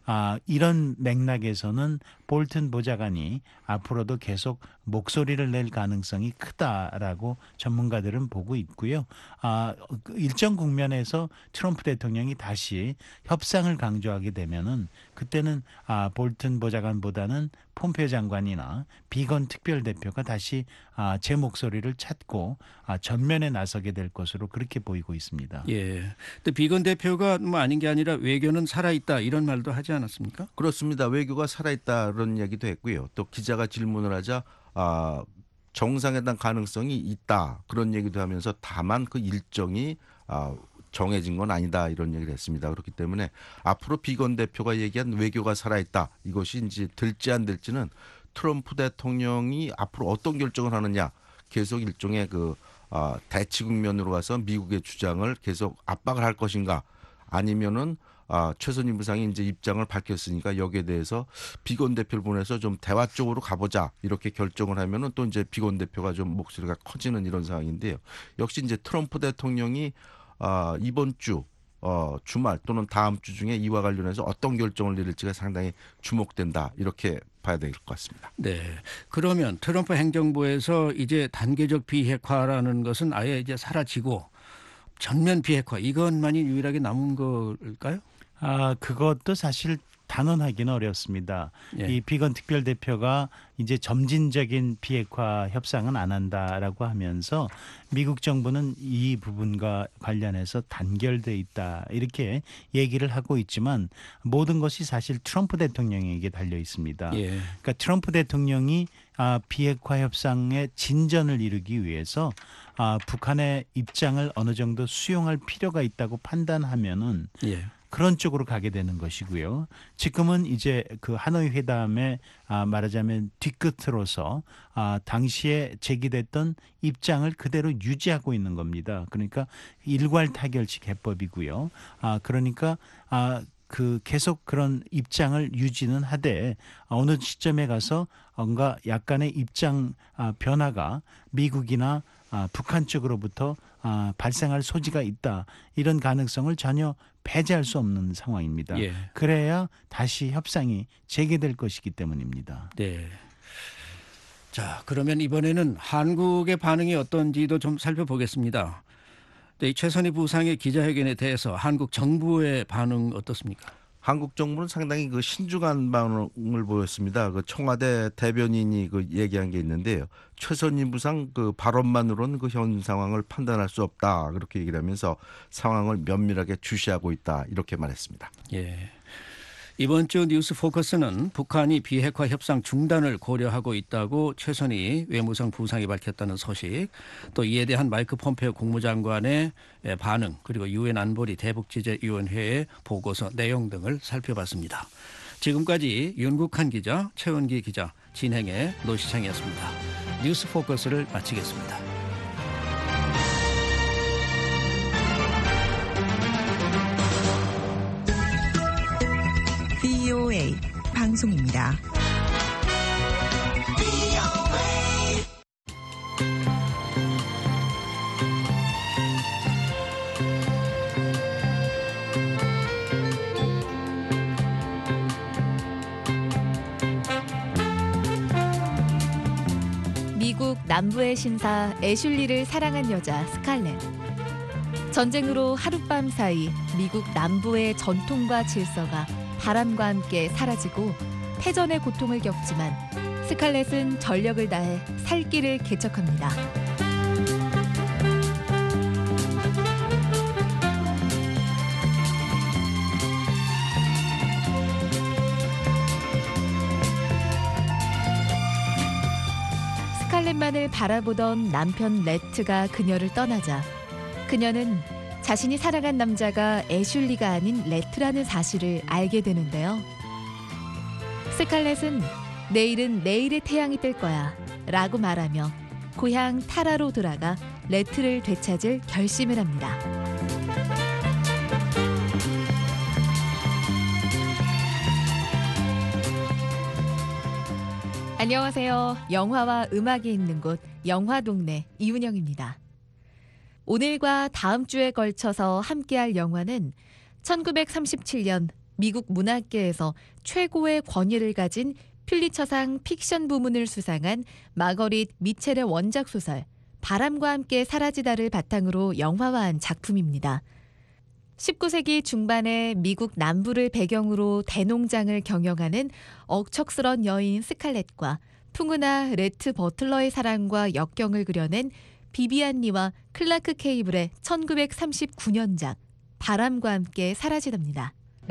아, 이런 맥락에서는 볼튼 보좌관이 앞으로도 계속 목소리를 낼 가능성이 크다라고 전문가들은 보고 있고요. 아, 일정 국면에서 트럼프 대통령이 다시 협상을 강조하게 되면은 그때는 아, 볼튼 보좌관보다는 폼페오 장관이나 비건 특별대표가 다시 아, 제 목소리를 찾고 아, 전면에 나서게 될 것으로 그렇게 보이고 있습니다. 예. 근데 비건 대표가 뭐 아닌 게 아니라 외교는 살아있다 이런 말도 하지 않았습니까? 그렇습니다. 외교가 살아있다 그런 얘기도 했고요. 또 기자가 질문을 하자 아, 정상회담 가능성이 있다 그런 얘기도 하면서 다만 그 일정이 아, 정해진 건 아니다 이런 얘기를 했습니다. 그렇기 때문에 앞으로 비건 대표가 얘기한 외교가 살아있다 이것이 이제 될지 안 될지는 트럼프 대통령이 앞으로 어떤 결정을 하느냐 계속 일종의 그 아, 대치 국면으로 가서 미국의 주장을 계속 압박을 할 것인가 아니면은 아, 최선희 부상이 이제 입장을 밝혔으니까 여기에 대해서 비건 대표를 보내서 좀 대화 쪽으로 가보자 이렇게 결정을 하면은 또 이제 비건 대표가 좀 목소리가 커지는 이런 상황인데요. 역시 이제 트럼프 대통령이 아, 이번 주 어, 주말 또는 다음 주 중에 이와 관련해서 어떤 결정을 내릴지가 상당히 주목된다 이렇게 봐야 될 것 같습니다. 네. 그러면 트럼프 행정부에서 이제 단계적 비핵화라는 것은 아예 이제 사라지고 전면 비핵화 이것만이 유일하게 남은 걸까요? 아, 그것도 사실 단언하기는 어렵습니다. 예. 이 비건 특별대표가 이제 점진적인 비핵화 협상은 안 한다라고 하면서 미국 정부는 이 부분과 관련해서 단결돼 있다 이렇게 얘기를 하고 있지만 모든 것이 사실 트럼프 대통령에게 달려 있습니다. 예. 그러니까 트럼프 대통령이 아, 비핵화 협상의 진전을 이루기 위해서 아, 북한의 입장을 어느 정도 수용할 필요가 있다고 판단하면은 예. 그런 쪽으로 가게 되는 것이고요. 지금은 이제 그 하노이 회담에 아, 말하자면 뒤끝으로서 아, 당시에 제기됐던 입장을 그대로 유지하고 있는 겁니다. 그러니까 일괄 타결식 해법이고요. 아, 그러니까 아, 그 계속 그런 입장을 유지는 하되 어느 시점에 가서 뭔가 약간의 입장 아, 변화가 미국이나 아, 북한 쪽으로부터 아, 발생할 소지가 있다. 이런 가능성을 전혀 배제할 수 없는 상황입니다. 예. 그래야 다시 협상이 재개될 것이기 때문입니다. 네. 자, 그러면 이번에는 한국의 반응이 어떤지도 좀 살펴보겠습니다. 네, 이 최선희 부상의 기자회견에 대해서 한국 정부의 반응 어떻습니까? 한국 정부는 상당히 그 신중한 반응을 보였습니다. 그 청와대 대변인이 그 얘기한 게 있는데요. 최선희 부상 그 발언만으로는 그 현 상황을 판단할 수 없다. 그렇게 얘기를 하면서 상황을 면밀하게 주시하고 있다. 이렇게 말했습니다. 예. 이번 주 뉴스 포커스는 북한이 비핵화 협상 중단을 고려하고 있다고 최선희 외무성 부상이 밝혔다는 소식, 또 이에 대한 마이크 폼페오 국무장관의 반응, 그리고 유엔 안보리 대북제재위원회의 보고서 내용 등을 살펴봤습니다. 지금까지 윤국한 기자, 최원기 기자, 진행의 노시창이었습니다. 뉴스 포커스를 마치겠습니다. 브이오에이 방송입니다. 미국 남부의 신사 애슐리를 사랑한 여자 스칼렛. 전쟁으로 하룻밤 사이 미국 남부의 전통과 질서가 바람과 함께 사라지고 패전의 고통을 겪지만 스칼렛은 전력을 다해 살 길을 개척합니다. 스칼렛만을 바라보던 남편 레트가 그녀를 떠나자 그녀는 자신이 사랑한 남자가 애슐리가 아닌 레트라는 사실을 알게 되는데요. 스칼렛은 내일은 내일의 태양이 뜰 거야 라고 말하며 고향 타라로 돌아가 레트를 되찾을 결심을 합니다. 안녕하세요. 영화와 음악이 있는 곳 영화동네 이운영입니다. 오늘과 다음 주에 걸쳐서 함께할 영화는 천구백삼십칠 년 미국 문학계에서 최고의 권위를 가진 퓰리처상 픽션 부문을 수상한 마거릿 미첼의 원작 소설 바람과 함께 사라지다를 바탕으로 영화화한 작품입니다. 십구 세기 중반에 미국 남부를 배경으로 대농장을 경영하는 억척스런 여인 스칼렛과 풍은아 레트 버틀러의 사랑과 역경을 그려낸 비비안 리와 클라크 케이블의 천구백삼십구 년작 바람과 함께 사라지답니다.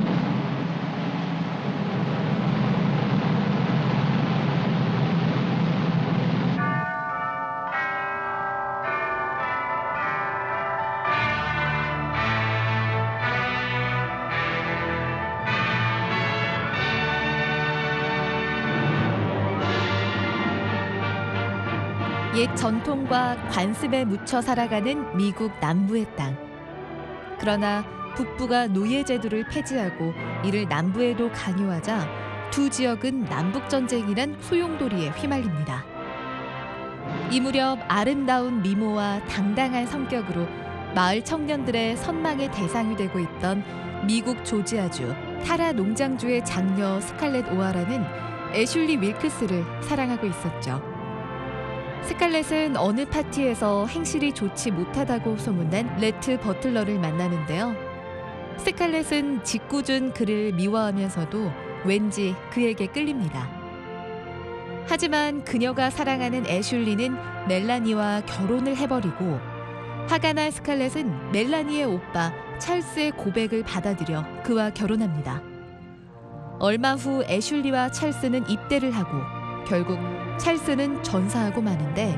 옛 전통과 관습에 묻혀 살아가는 미국 남부의 땅. 그러나 북부가 노예제도를 폐지하고 이를 남부에도 강요하자 두 지역은 남북전쟁이란 소용돌이에 휘말립니다. 이 무렵 아름다운 미모와 당당한 성격으로 마을 청년들의 선망의 대상이 되고 있던 미국 조지아주 타라 농장주의 장녀 스칼렛 오하라는 애슐리 윌크스를 사랑하고 있었죠. 스칼렛은 어느 파티에서 행실이 좋지 못하다고 소문난 레트 버틀러를 만나는데요. 스칼렛은 짓궂은 그를 미워하면서도 왠지 그에게 끌립니다. 하지만 그녀가 사랑하는 애슐리는 멜라니와 결혼을 해버리고 화가 난 스칼렛은 멜라니의 오빠 찰스의 고백을 받아들여 그와 결혼합니다. 얼마 후 애슐리와 찰스는 입대를 하고 결국 찰스는 전사하고 마는데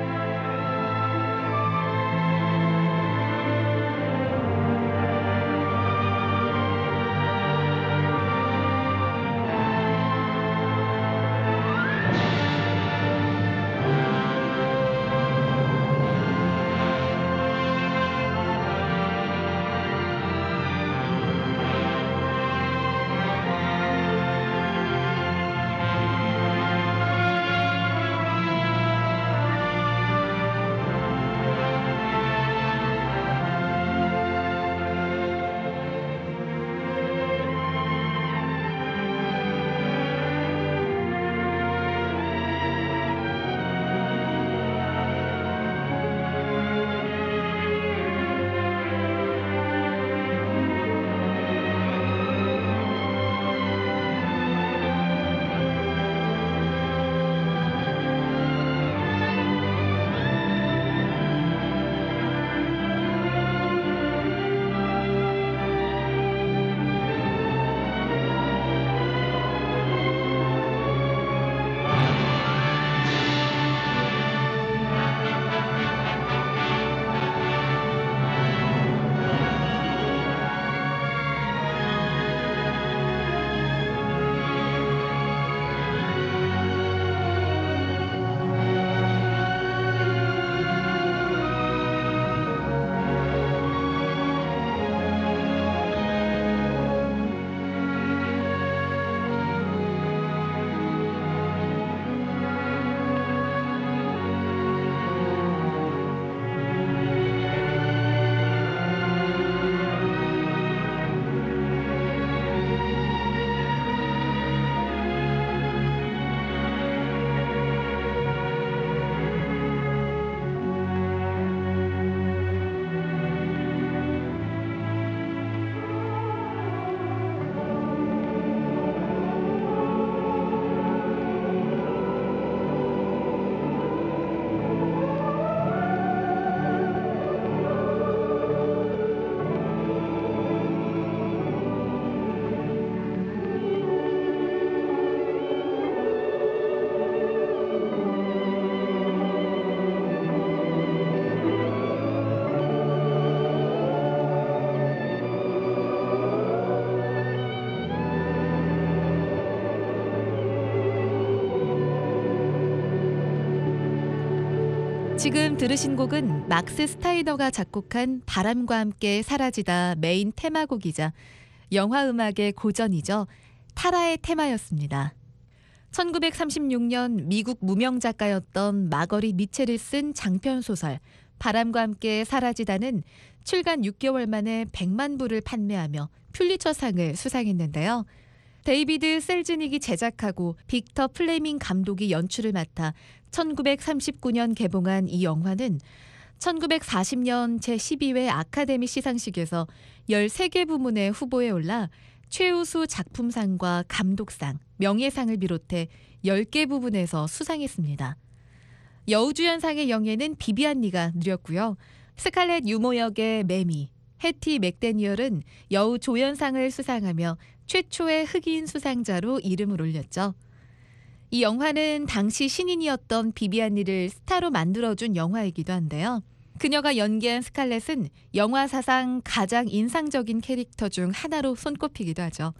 지금 들으신 곡은 막스 스타이너가 작곡한 바람과 함께 사라지다 메인 테마곡이자 영화 음악의 고전이죠. 타라의 테마였습니다. 천구백삼십육 년 미국 무명 작가였던 마거리 미첼이 쓴 장편 소설 바람과 함께 사라지다는 출간 육 개월 만에 백만 부를 판매하며 퓰리처상을 수상했는데요. 데이비드 셀즈닉이 제작하고 빅터 플레밍 감독이 연출을 맡아 천구백삼십구 년 개봉한 이 영화는 천구백사십 년 제십이 회 아카데미 시상식에서 열세 개 부문의 후보에 올라 최우수 작품상과 감독상, 명예상을 비롯해 열 개 부분에서 수상했습니다. 여우주연상의 영예는 비비안 리가 누렸고요. 스칼렛 유모 역의 매미, 해티 맥데니얼은 여우조연상을 수상하며 최초의 흑인 수상자로 이름을 올렸죠. 이 영화는 당시 신인이었던 비비안 리를 스타로 만들어준 영화이기도 한데요. 그녀가 연기한 스칼렛은 영화 사상 가장 인상적인 캐릭터 중 하나로 손꼽히기도 하죠.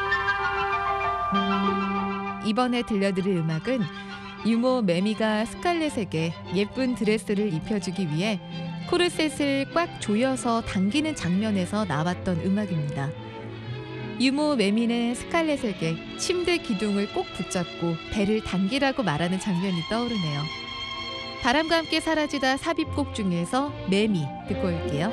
이번에 들려드릴 음악은 유모 매미가 스칼렛에게 예쁜 드레스를 입혀주기 위해 코르셋을 꽉 조여서 당기는 장면에서 나왔던 음악입니다. 유모 매미는 스칼렛에게 침대 기둥을 꼭 붙잡고 배를 당기라고 말하는 장면이 떠오르네요. 바람과 함께 사라지다 삽입곡 중에서 매미 듣고 올게요.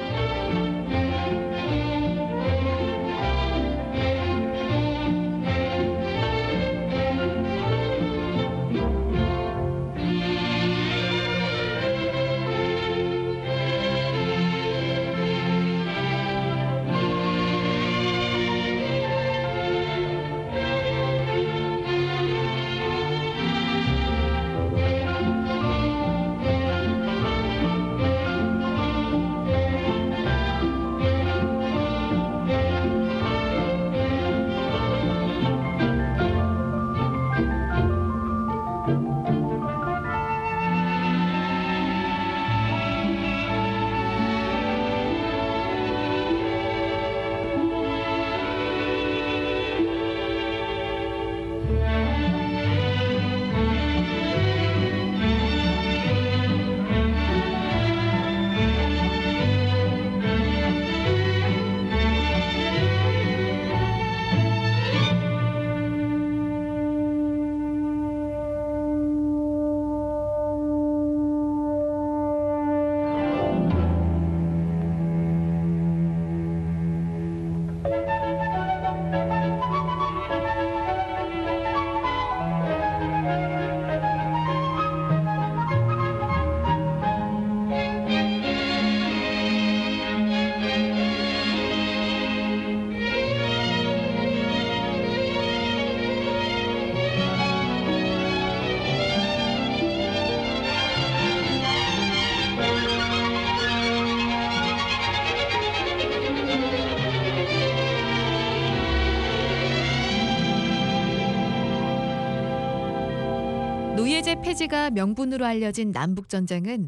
노예제 폐지가 명분으로 알려진 남북전쟁은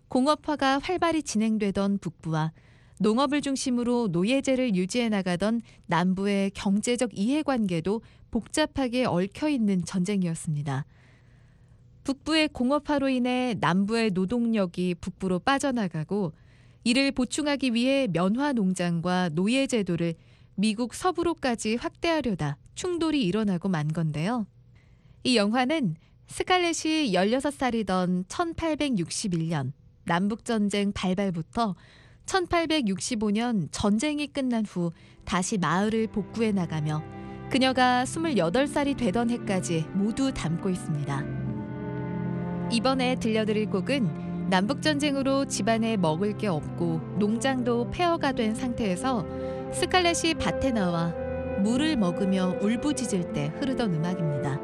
공업화가 활발히 진행되던 북부와 농업을 중심으로 노예제를 유지해 나가던 남부의 경제적 이해관계도 복잡하게 얽혀있는 전쟁이었습니다. 북부의 공업화로 인해 남부의 노동력이 북부로 빠져나가고 이를 보충하기 위해 면화 농장과 노예 제도를 미국 서부로까지 확대하려다 충돌이 일어나고 만 건데요. 이 영화는 스칼렛이 열여섯 살이던 천팔백육십일 년 남북전쟁 발발부터 천팔백육십오 년 전쟁이 끝난 후 다시 마을을 복구해 나가며 그녀가 스물여덟 살이 되던 해까지 모두 담고 있습니다. 이번에 들려드릴 곡은 남북전쟁으로 집안에 먹을 게 없고 농장도 폐허가 된 상태에서 스칼렛이 밭에 나와 물을 먹으며 울부짖을 때 흐르던 음악입니다.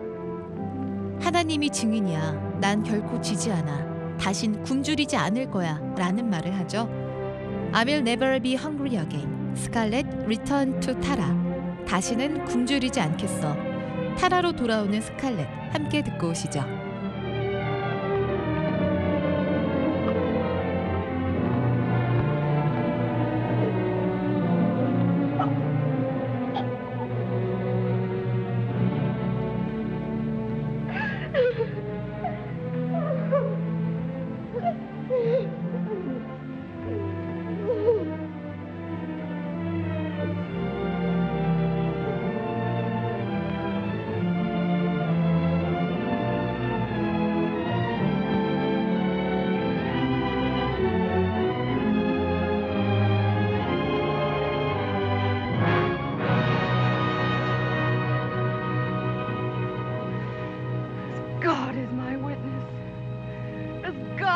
하나님이 증인이야. 난 결코 지지 않아. 다신 굶주리지 않을 거야. 라는 말을 하죠. I will never be hungry again. 스칼렛 return to 타라. 다시는 굶주리지 않겠어. 타라로 돌아오는 스칼렛 함께 듣고 오시죠.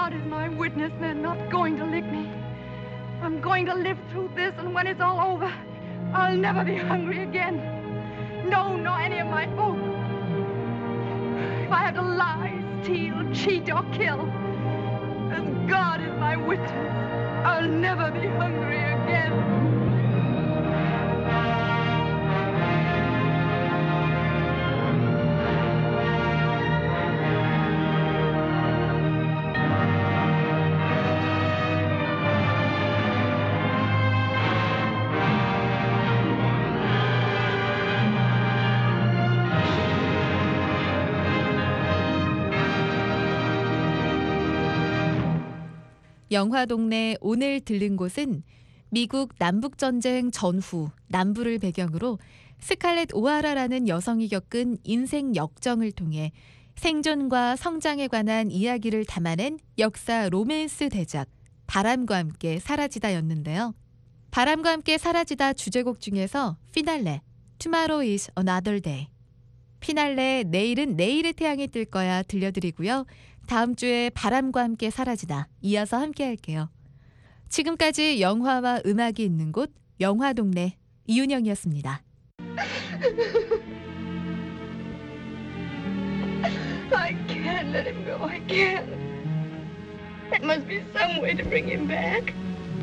God is my witness, they're not going to lick me. I'm going to live through this, and when it's all over, I'll never be hungry again. No, nor any of my folk. If I have to lie, steal, cheat, or kill, as God is my witness, I'll never be hungry again. 영화동네 오늘 들른 곳은 미국 남북전쟁 전후 남부를 배경으로 스칼렛 오하라라는 여성이 겪은 인생 역정을 통해 생존과 성장에 관한 이야기를 담아낸 역사 로맨스 대작 바람과 함께 사라지다였는데요. 바람과 함께 사라지다 주제곡 중에서 피날레 Tomorrow is another day, 피날레 내일은 내일의 태양이 뜰 거야 들려드리고요. 다음 주에 바람과 함께 사라지다 이어서 함께 할게요. 지금까지 영화와 음악이 있는 곳 영화동네 이윤영이었습니다. I can't let him go. I can't. There must be some way to bring him back.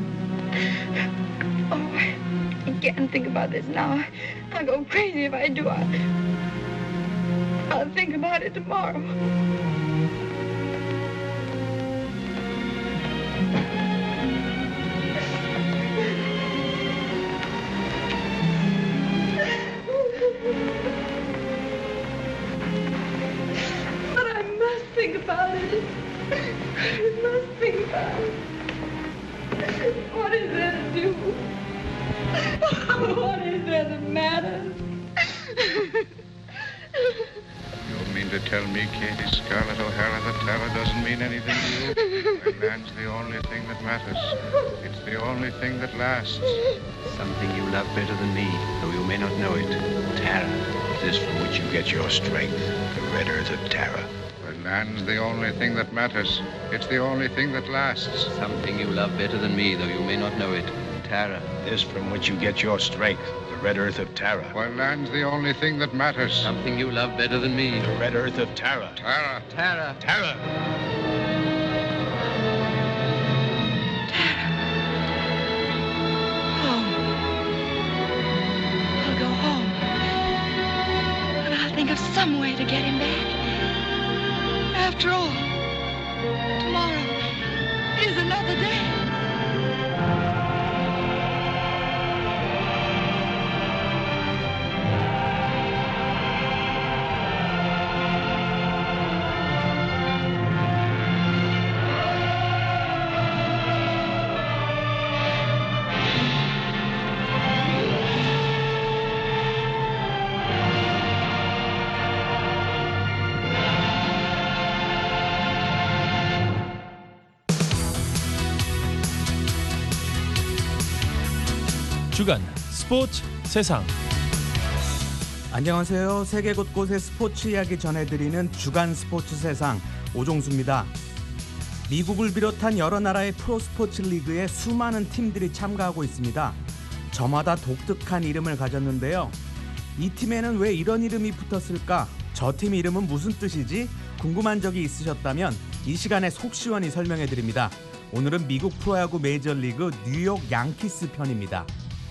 Oh, I can't think about this now. I'll go crazy if I do. I'll, I'll think about it tomorrow. But I must think about it. I must think about it. What is there to do? What is there that matters? You mean to tell me, Katie Scarlett O'Hara, that Tara doesn't mean anything to you? And land's the only thing that matters. It's the only thing that lasts. Something you love better than me, though you may not know it. Tara, this from which you get your strength. The red earth of Tara. When land's the only thing that matters. It's the only thing that lasts. Something you love better than me, though you may not know it. Tara, this from which you get your strength. The red earth of Tara. When land's the only thing that matters. Something you love better than me. The red earth of Tara. Tara. Tara. Tara. Think of some way to get him back. After all, tomorrow is another day. 주간 스포츠 세상. 안녕하세요. 세계 곳곳의 스포츠 이야기 전해드리는 주간 스포츠 세상 오종수입니다. 미국을 비롯한 여러 나라의 프로스포츠 리그에 수많은 팀들이 참가하고 있습니다. 저마다 독특한 이름을 가졌는데요. 이 팀에는 왜 이런 이름이 붙었을까? 저 팀 이름은 무슨 뜻이지? 궁금한 적이 있으셨다면 이 시간에 속 시원히 설명해드립니다. 오늘은 미국 프로야구 메이저리그 뉴욕 양키스 편입니다.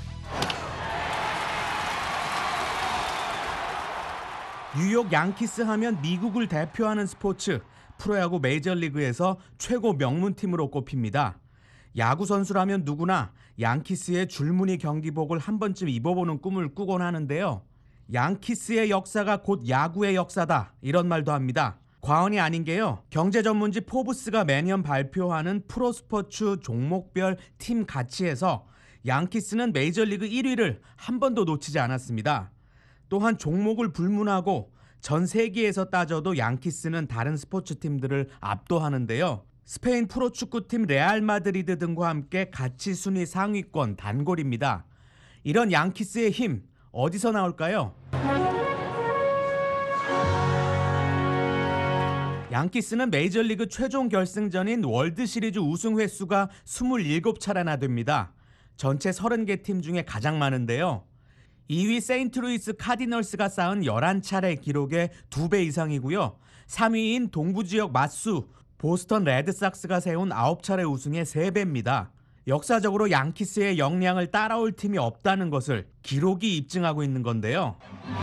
뉴욕 양키스 하면 미국을 대표하는 스포츠, 프로야구 메이저리그에서 최고 명문팀으로 꼽힙니다. 야구 선수라면 누구나 양키스의 줄무늬 경기복을 한 번쯤 입어보는 꿈을 꾸곤 하는데요. 양키스의 역사가 곧 야구의 역사다, 이런 말도 합니다. 과언이 아닌 게요. 경제 전문지 포브스가 매년 발표하는 프로스포츠 종목별 팀 가치에서 양키스는 메이저리그 일 위를 한 번도 놓치지 않았습니다. 또한 종목을 불문하고 전 세계에서 따져도 양키스는 다른 스포츠 팀들을 압도하는데요. 스페인 프로축구팀 레알 마드리드 등과 함께 가치 순위 상위권 단골입니다. 이런 양키스의 힘 어디서 나올까요? 양키스는 메이저리그 최종 결승전인 월드시리즈 우승 횟수가 이십칠 차례나 됩니다. 전체 서른 개 팀 중에 가장 많은데요. 이 위 세인트루이스 카디널스가 쌓은 열한 차례 기록의 두 배 이상이고요. 삼 위인 동부지역 맞수 보스턴 레드삭스가 세운 아홉 차례 우승의 세 배입니다. 역사적으로 양키스의 역량을 따라올 팀이 없다는 것을 기록이 입증하고 있는 건데요.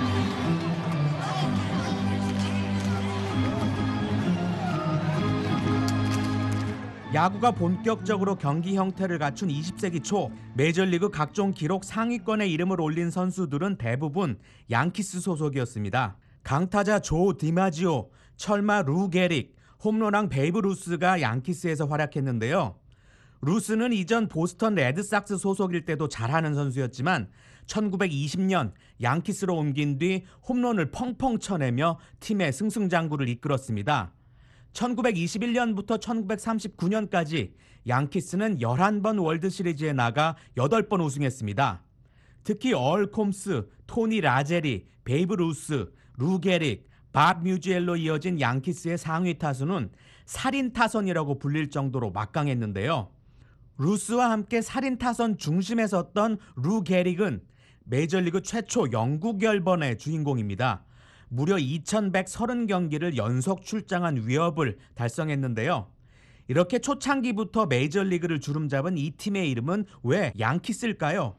야구가 본격적으로 경기 형태를 갖춘 이십 세기 초 메이저리그 각종 기록 상위권에 이름을 올린 선수들은 대부분 양키스 소속이었습니다. 강타자 조 디마지오, 철마 루 게릭, 홈런왕 베이브 루스가 양키스에서 활약했는데요. 루스는 이전 보스턴 레드삭스 소속일 때도 잘하는 선수였지만 천구백이십 년 양키스로 옮긴 뒤 홈런을 펑펑 쳐내며 팀의 승승장구를 이끌었습니다. 천구백이십일 년부터 천구백삼십구 년까지 양키스는 열한 번 월드시리즈에 나가 여덟 번 우승했습니다. 특히 얼 콤스, 토니 라제리, 베이브 루스, 루 게릭, 밥 뮤지엘로 이어진 양키스의 상위 타수는 살인 타선이라고 불릴 정도로 막강했는데요. 루스와 함께 살인 타선 중심에 섰던 루 게릭은 메이저리그 최초 영구 결번의 주인공입니다. 무려 이천백삼십 경기를 연속 출장한 위협을 달성했는데요. 이렇게 초창기부터 메이저리그를 주름잡은 이 팀의 이름은 왜 양키스일까요?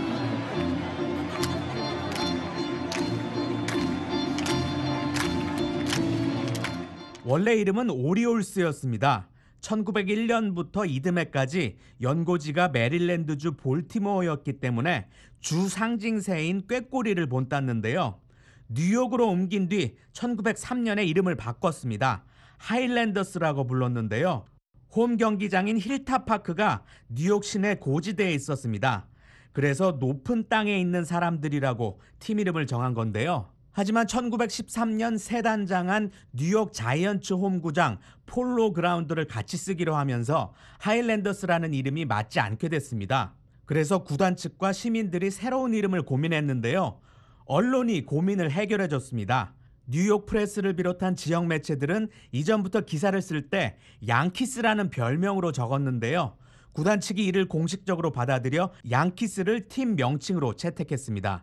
원래 이름은 오리올스였습니다. 천구백일 년부터 이듬해까지 연고지가 메릴랜드주 볼티모어였기 때문에 주 상징새인 꾀꼬리를 본땄는데요. 뉴욕으로 옮긴 뒤 천구백삼 년에 이름을 바꿨습니다. 하일랜더스라고 불렀는데요. 홈 경기장인 힐탑파크가 뉴욕 시내 고지대에 있었습니다. 그래서 높은 땅에 있는 사람들이라고 팀 이름을 정한 건데요. 하지만 천구백십삼 년 새 단장한 뉴욕 자이언츠 홈구장 폴로 그라운드를 같이 쓰기로 하면서 하일랜더스라는 이름이 맞지 않게 됐습니다. 그래서 구단 측과 시민들이 새로운 이름을 고민했는데요. 언론이 고민을 해결해줬습니다. 뉴욕 프레스를 비롯한 지역 매체들은 이전부터 기사를 쓸 때 양키스라는 별명으로 적었는데요. 구단 측이 이를 공식적으로 받아들여 양키스를 팀 명칭으로 채택했습니다.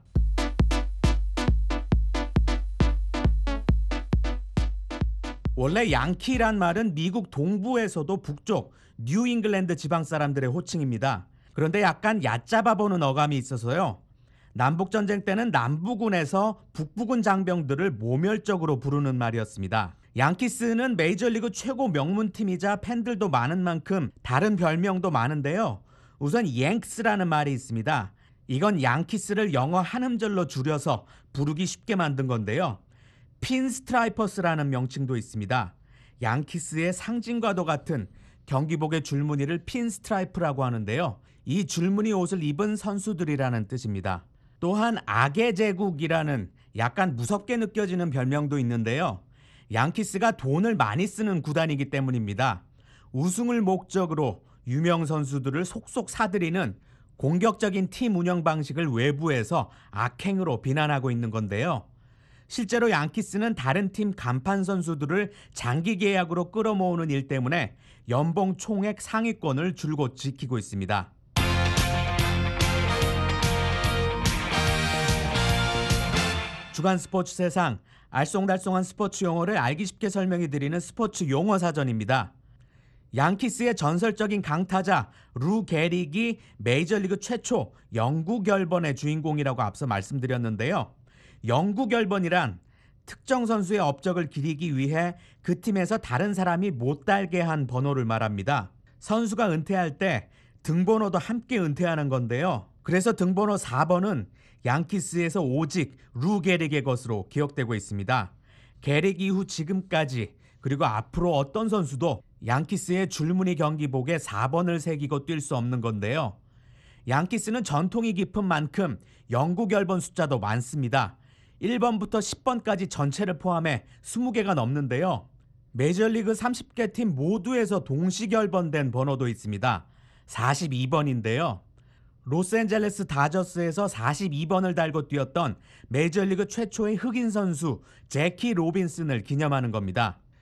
원래 양키란 말은 미국 동부에서도 북쪽 뉴잉글랜드 지방 사람들의 호칭입니다. 그런데 약간 얕잡아 보는 어감이 있어서요. 남북전쟁 때는 남부군에서 북부군 장병들을 모멸적으로 부르는 말이었습니다. 양키스는 메이저리그 최고 명문팀이자 팬들도 많은 만큼 다른 별명도 많은데요. 우선 옅스라는 말이 있습니다. 이건 양키스를 영어 한 음절로 줄여서 부르기 쉽게 만든 건데요. 핀스트라이퍼스라는 명칭도 있습니다. 양키스의 상징과도 같은 경기복의 줄무늬를 핀스트라이프라고 하는데요. 이 줄무늬 옷을 입은 선수들이라는 뜻입니다. 또한 악의 제국이라는 약간 무섭게 느껴지는 별명도 있는데요. 양키스가 돈을 많이 쓰는 구단이기 때문입니다. 우승을 목적으로 유명 선수들을 속속 사들이는 공격적인 팀 운영 방식을 외부에서 악행으로 비난하고 있는 건데요. 실제로 양키스는 다른 팀 간판 선수들을 장기 계약으로 끌어모으는 일 때문에 연봉 총액 상위권을 줄곧 지키고 있습니다. 주간 스포츠 세상, 알쏭달쏭한 스포츠 용어를 알기 쉽게 설명해 드리는 스포츠 용어 사전입니다. 양키스의 전설적인 강타자 루 게릭이 메이저리그 최초 영구 결번의 주인공이라고 앞서 말씀드렸는데요. 영구 결번이란 특정 선수의 업적을 기리기 위해 그 팀에서 다른 사람이 못 달게 한 번호를 말합니다. 선수가 은퇴할 때 등번호도 함께 은퇴하는 건데요. 그래서 등번호 사 번은 양키스에서 오직 루 게릭의 것으로 기억되고 있습니다. 게릭 이후 지금까지 그리고 앞으로 어떤 선수도 양키스의 줄무늬 경기복에 사 번을 새기고 뛸 수 없는 건데요. 양키스는 전통이 깊은 만큼 영구 결번 숫자도 많습니다. 일 번부터 십 번까지 전체를 포함해 이십 개가 넘는데요. 메이저리그 서른 개 팀 모두에서 동시 결번된 번호도 있습니다. 사십이 번인데요. 로스앤젤레스 다저스에서 사십이 번을 달고 뛰었던 메이저리그 최초의 흑인 선수 제키 로빈슨을 기념하는 겁니다.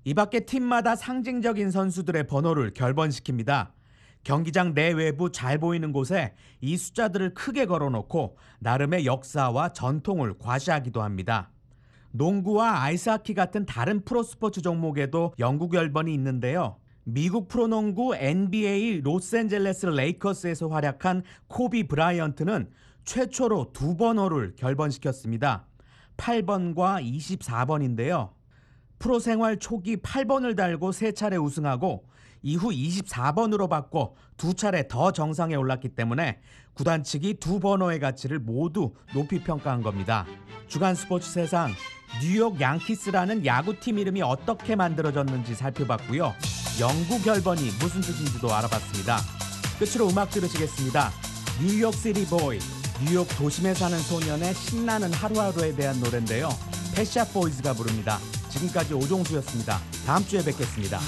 이 밖에 팀마다 상징적인 선수들의 번호를 결번시킵니다. 경기장 내외부 잘 보이는 곳에 이 숫자들을 크게 걸어놓고 나름의 역사와 전통을 과시하기도 합니다. 농구와 아이스하키 같은 다른 프로스포츠 종목에도 영구 결번이 있는데요. 미국 프로농구 엔비에이 로스앤젤레스 레이커스에서 활약한 코비 브라이언트는 최초로 두 번호를 결번시켰습니다. 팔 번과 이십사 번인데요. 프로 생활 초기 팔 번을 달고 세 차례 우승하고 이후 이십사 번으로 바꿔 두 차례 더 정상에 올랐기 때문에 구단 측이 두 번호의 가치를 모두 높이 평가한 겁니다. 주간 스포츠 세상, 뉴욕 양키스라는 야구팀 이름이 어떻게 만들어졌는지 살펴봤고요. 영구 결번이 무슨 뜻인지도 알아봤습니다. 끝으로 음악 들으시겠습니다. 뉴욕 시티 보이, 뉴욕 도심에 사는 소년의 신나는 하루하루에 대한 노래인데요. 펫샵 보이즈가 부릅니다. 지금까지 오종수였습니다. 다음 주에 뵙겠습니다.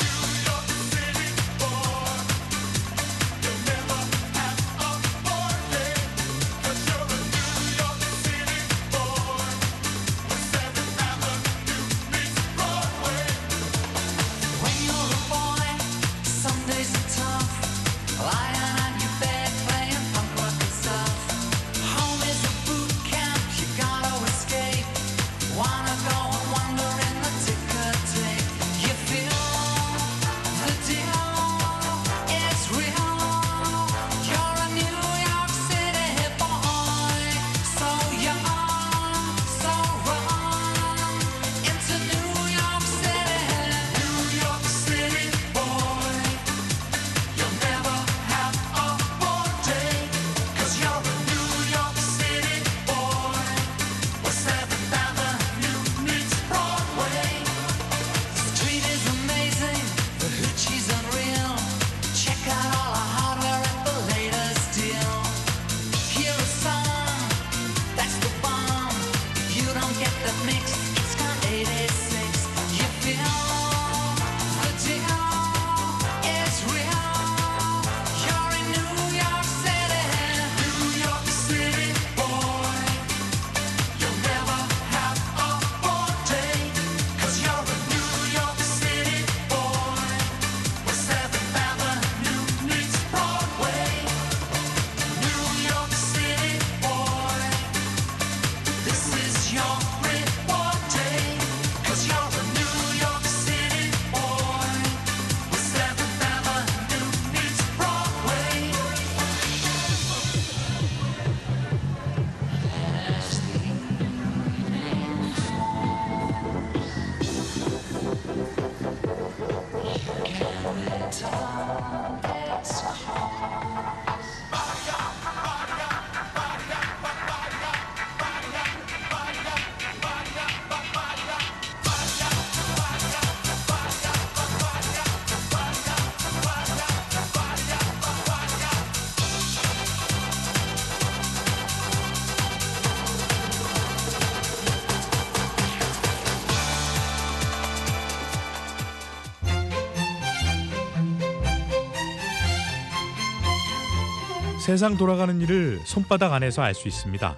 세상 돌아가는 일을 손바닥 안에서 알 수 있습니다.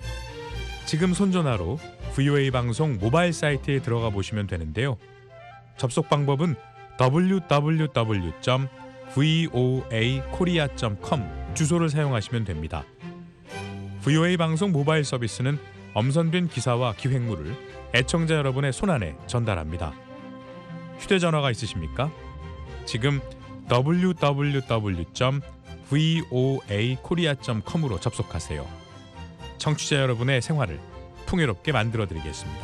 지금 손전화로 브이오에이 방송 모바일 사이트에 들어가 보시면 되는데요. 접속 방법은 더블유 더블유 더블유 점 브이오에이 코리아 점 컴 주소를 사용하시면 됩니다. 브이오에이 방송 모바일 서비스는 엄선된 기사와 기획물을 애청자 여러분의 손안에 전달합니다. 휴대전화가 있으십니까? 지금 더블유 더블유 더블유 점 브이오에이 코리아 점 컴으로 접속하세요. 청취자 여러분의 생활을 풍요롭게 만들어드리겠습니다.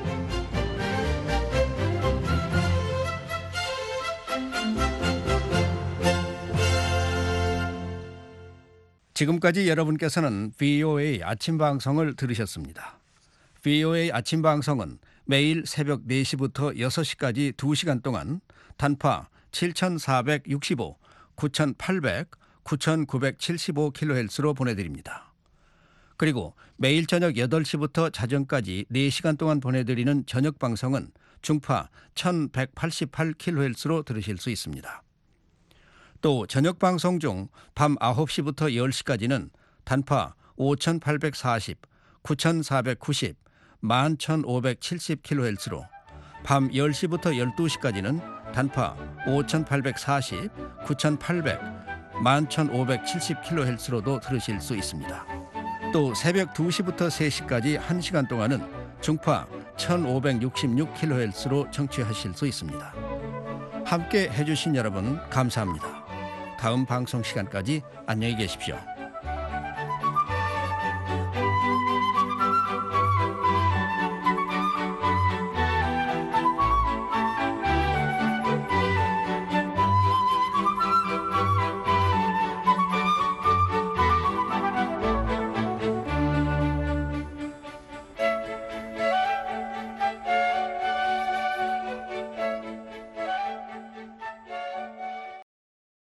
지금까지 여러분께서는 브이오에이 아침 방송을 들으셨습니다. 브이오에이 아침 방송은 매일 새벽 네 시부터 여섯 시까지 두 시간 동안 단파 칠천사백육십오, 구천팔백, 구천구백칠십오 킬로헤르츠로 보내드립니다. 그리고 매일 저녁 여덟 시부터 자정까지 네 시간 동안 보내드리는 저녁 방송은 중파 천백팔십팔 킬로헤르츠로 들으실 수 있습니다. 또 저녁 방송 중 밤 아홉 시부터 열 시까지는 단파 오천팔백사십, 구천사백구십, 만 천오백칠십 킬로헤르츠로 밤 열 시부터 열두 시까지는 단파 오천팔백사십, 구천팔백, 만천오백칠십 킬로헤르츠로도 들으실 수 있습니다. 또 새벽 두 시부터 세 시까지 한 시간 동안은 중파 천오백육십육 킬로헤르츠로 청취하실 수 있습니다. 함께 해주신 여러분 감사합니다. 다음 방송 시간까지 안녕히 계십시오.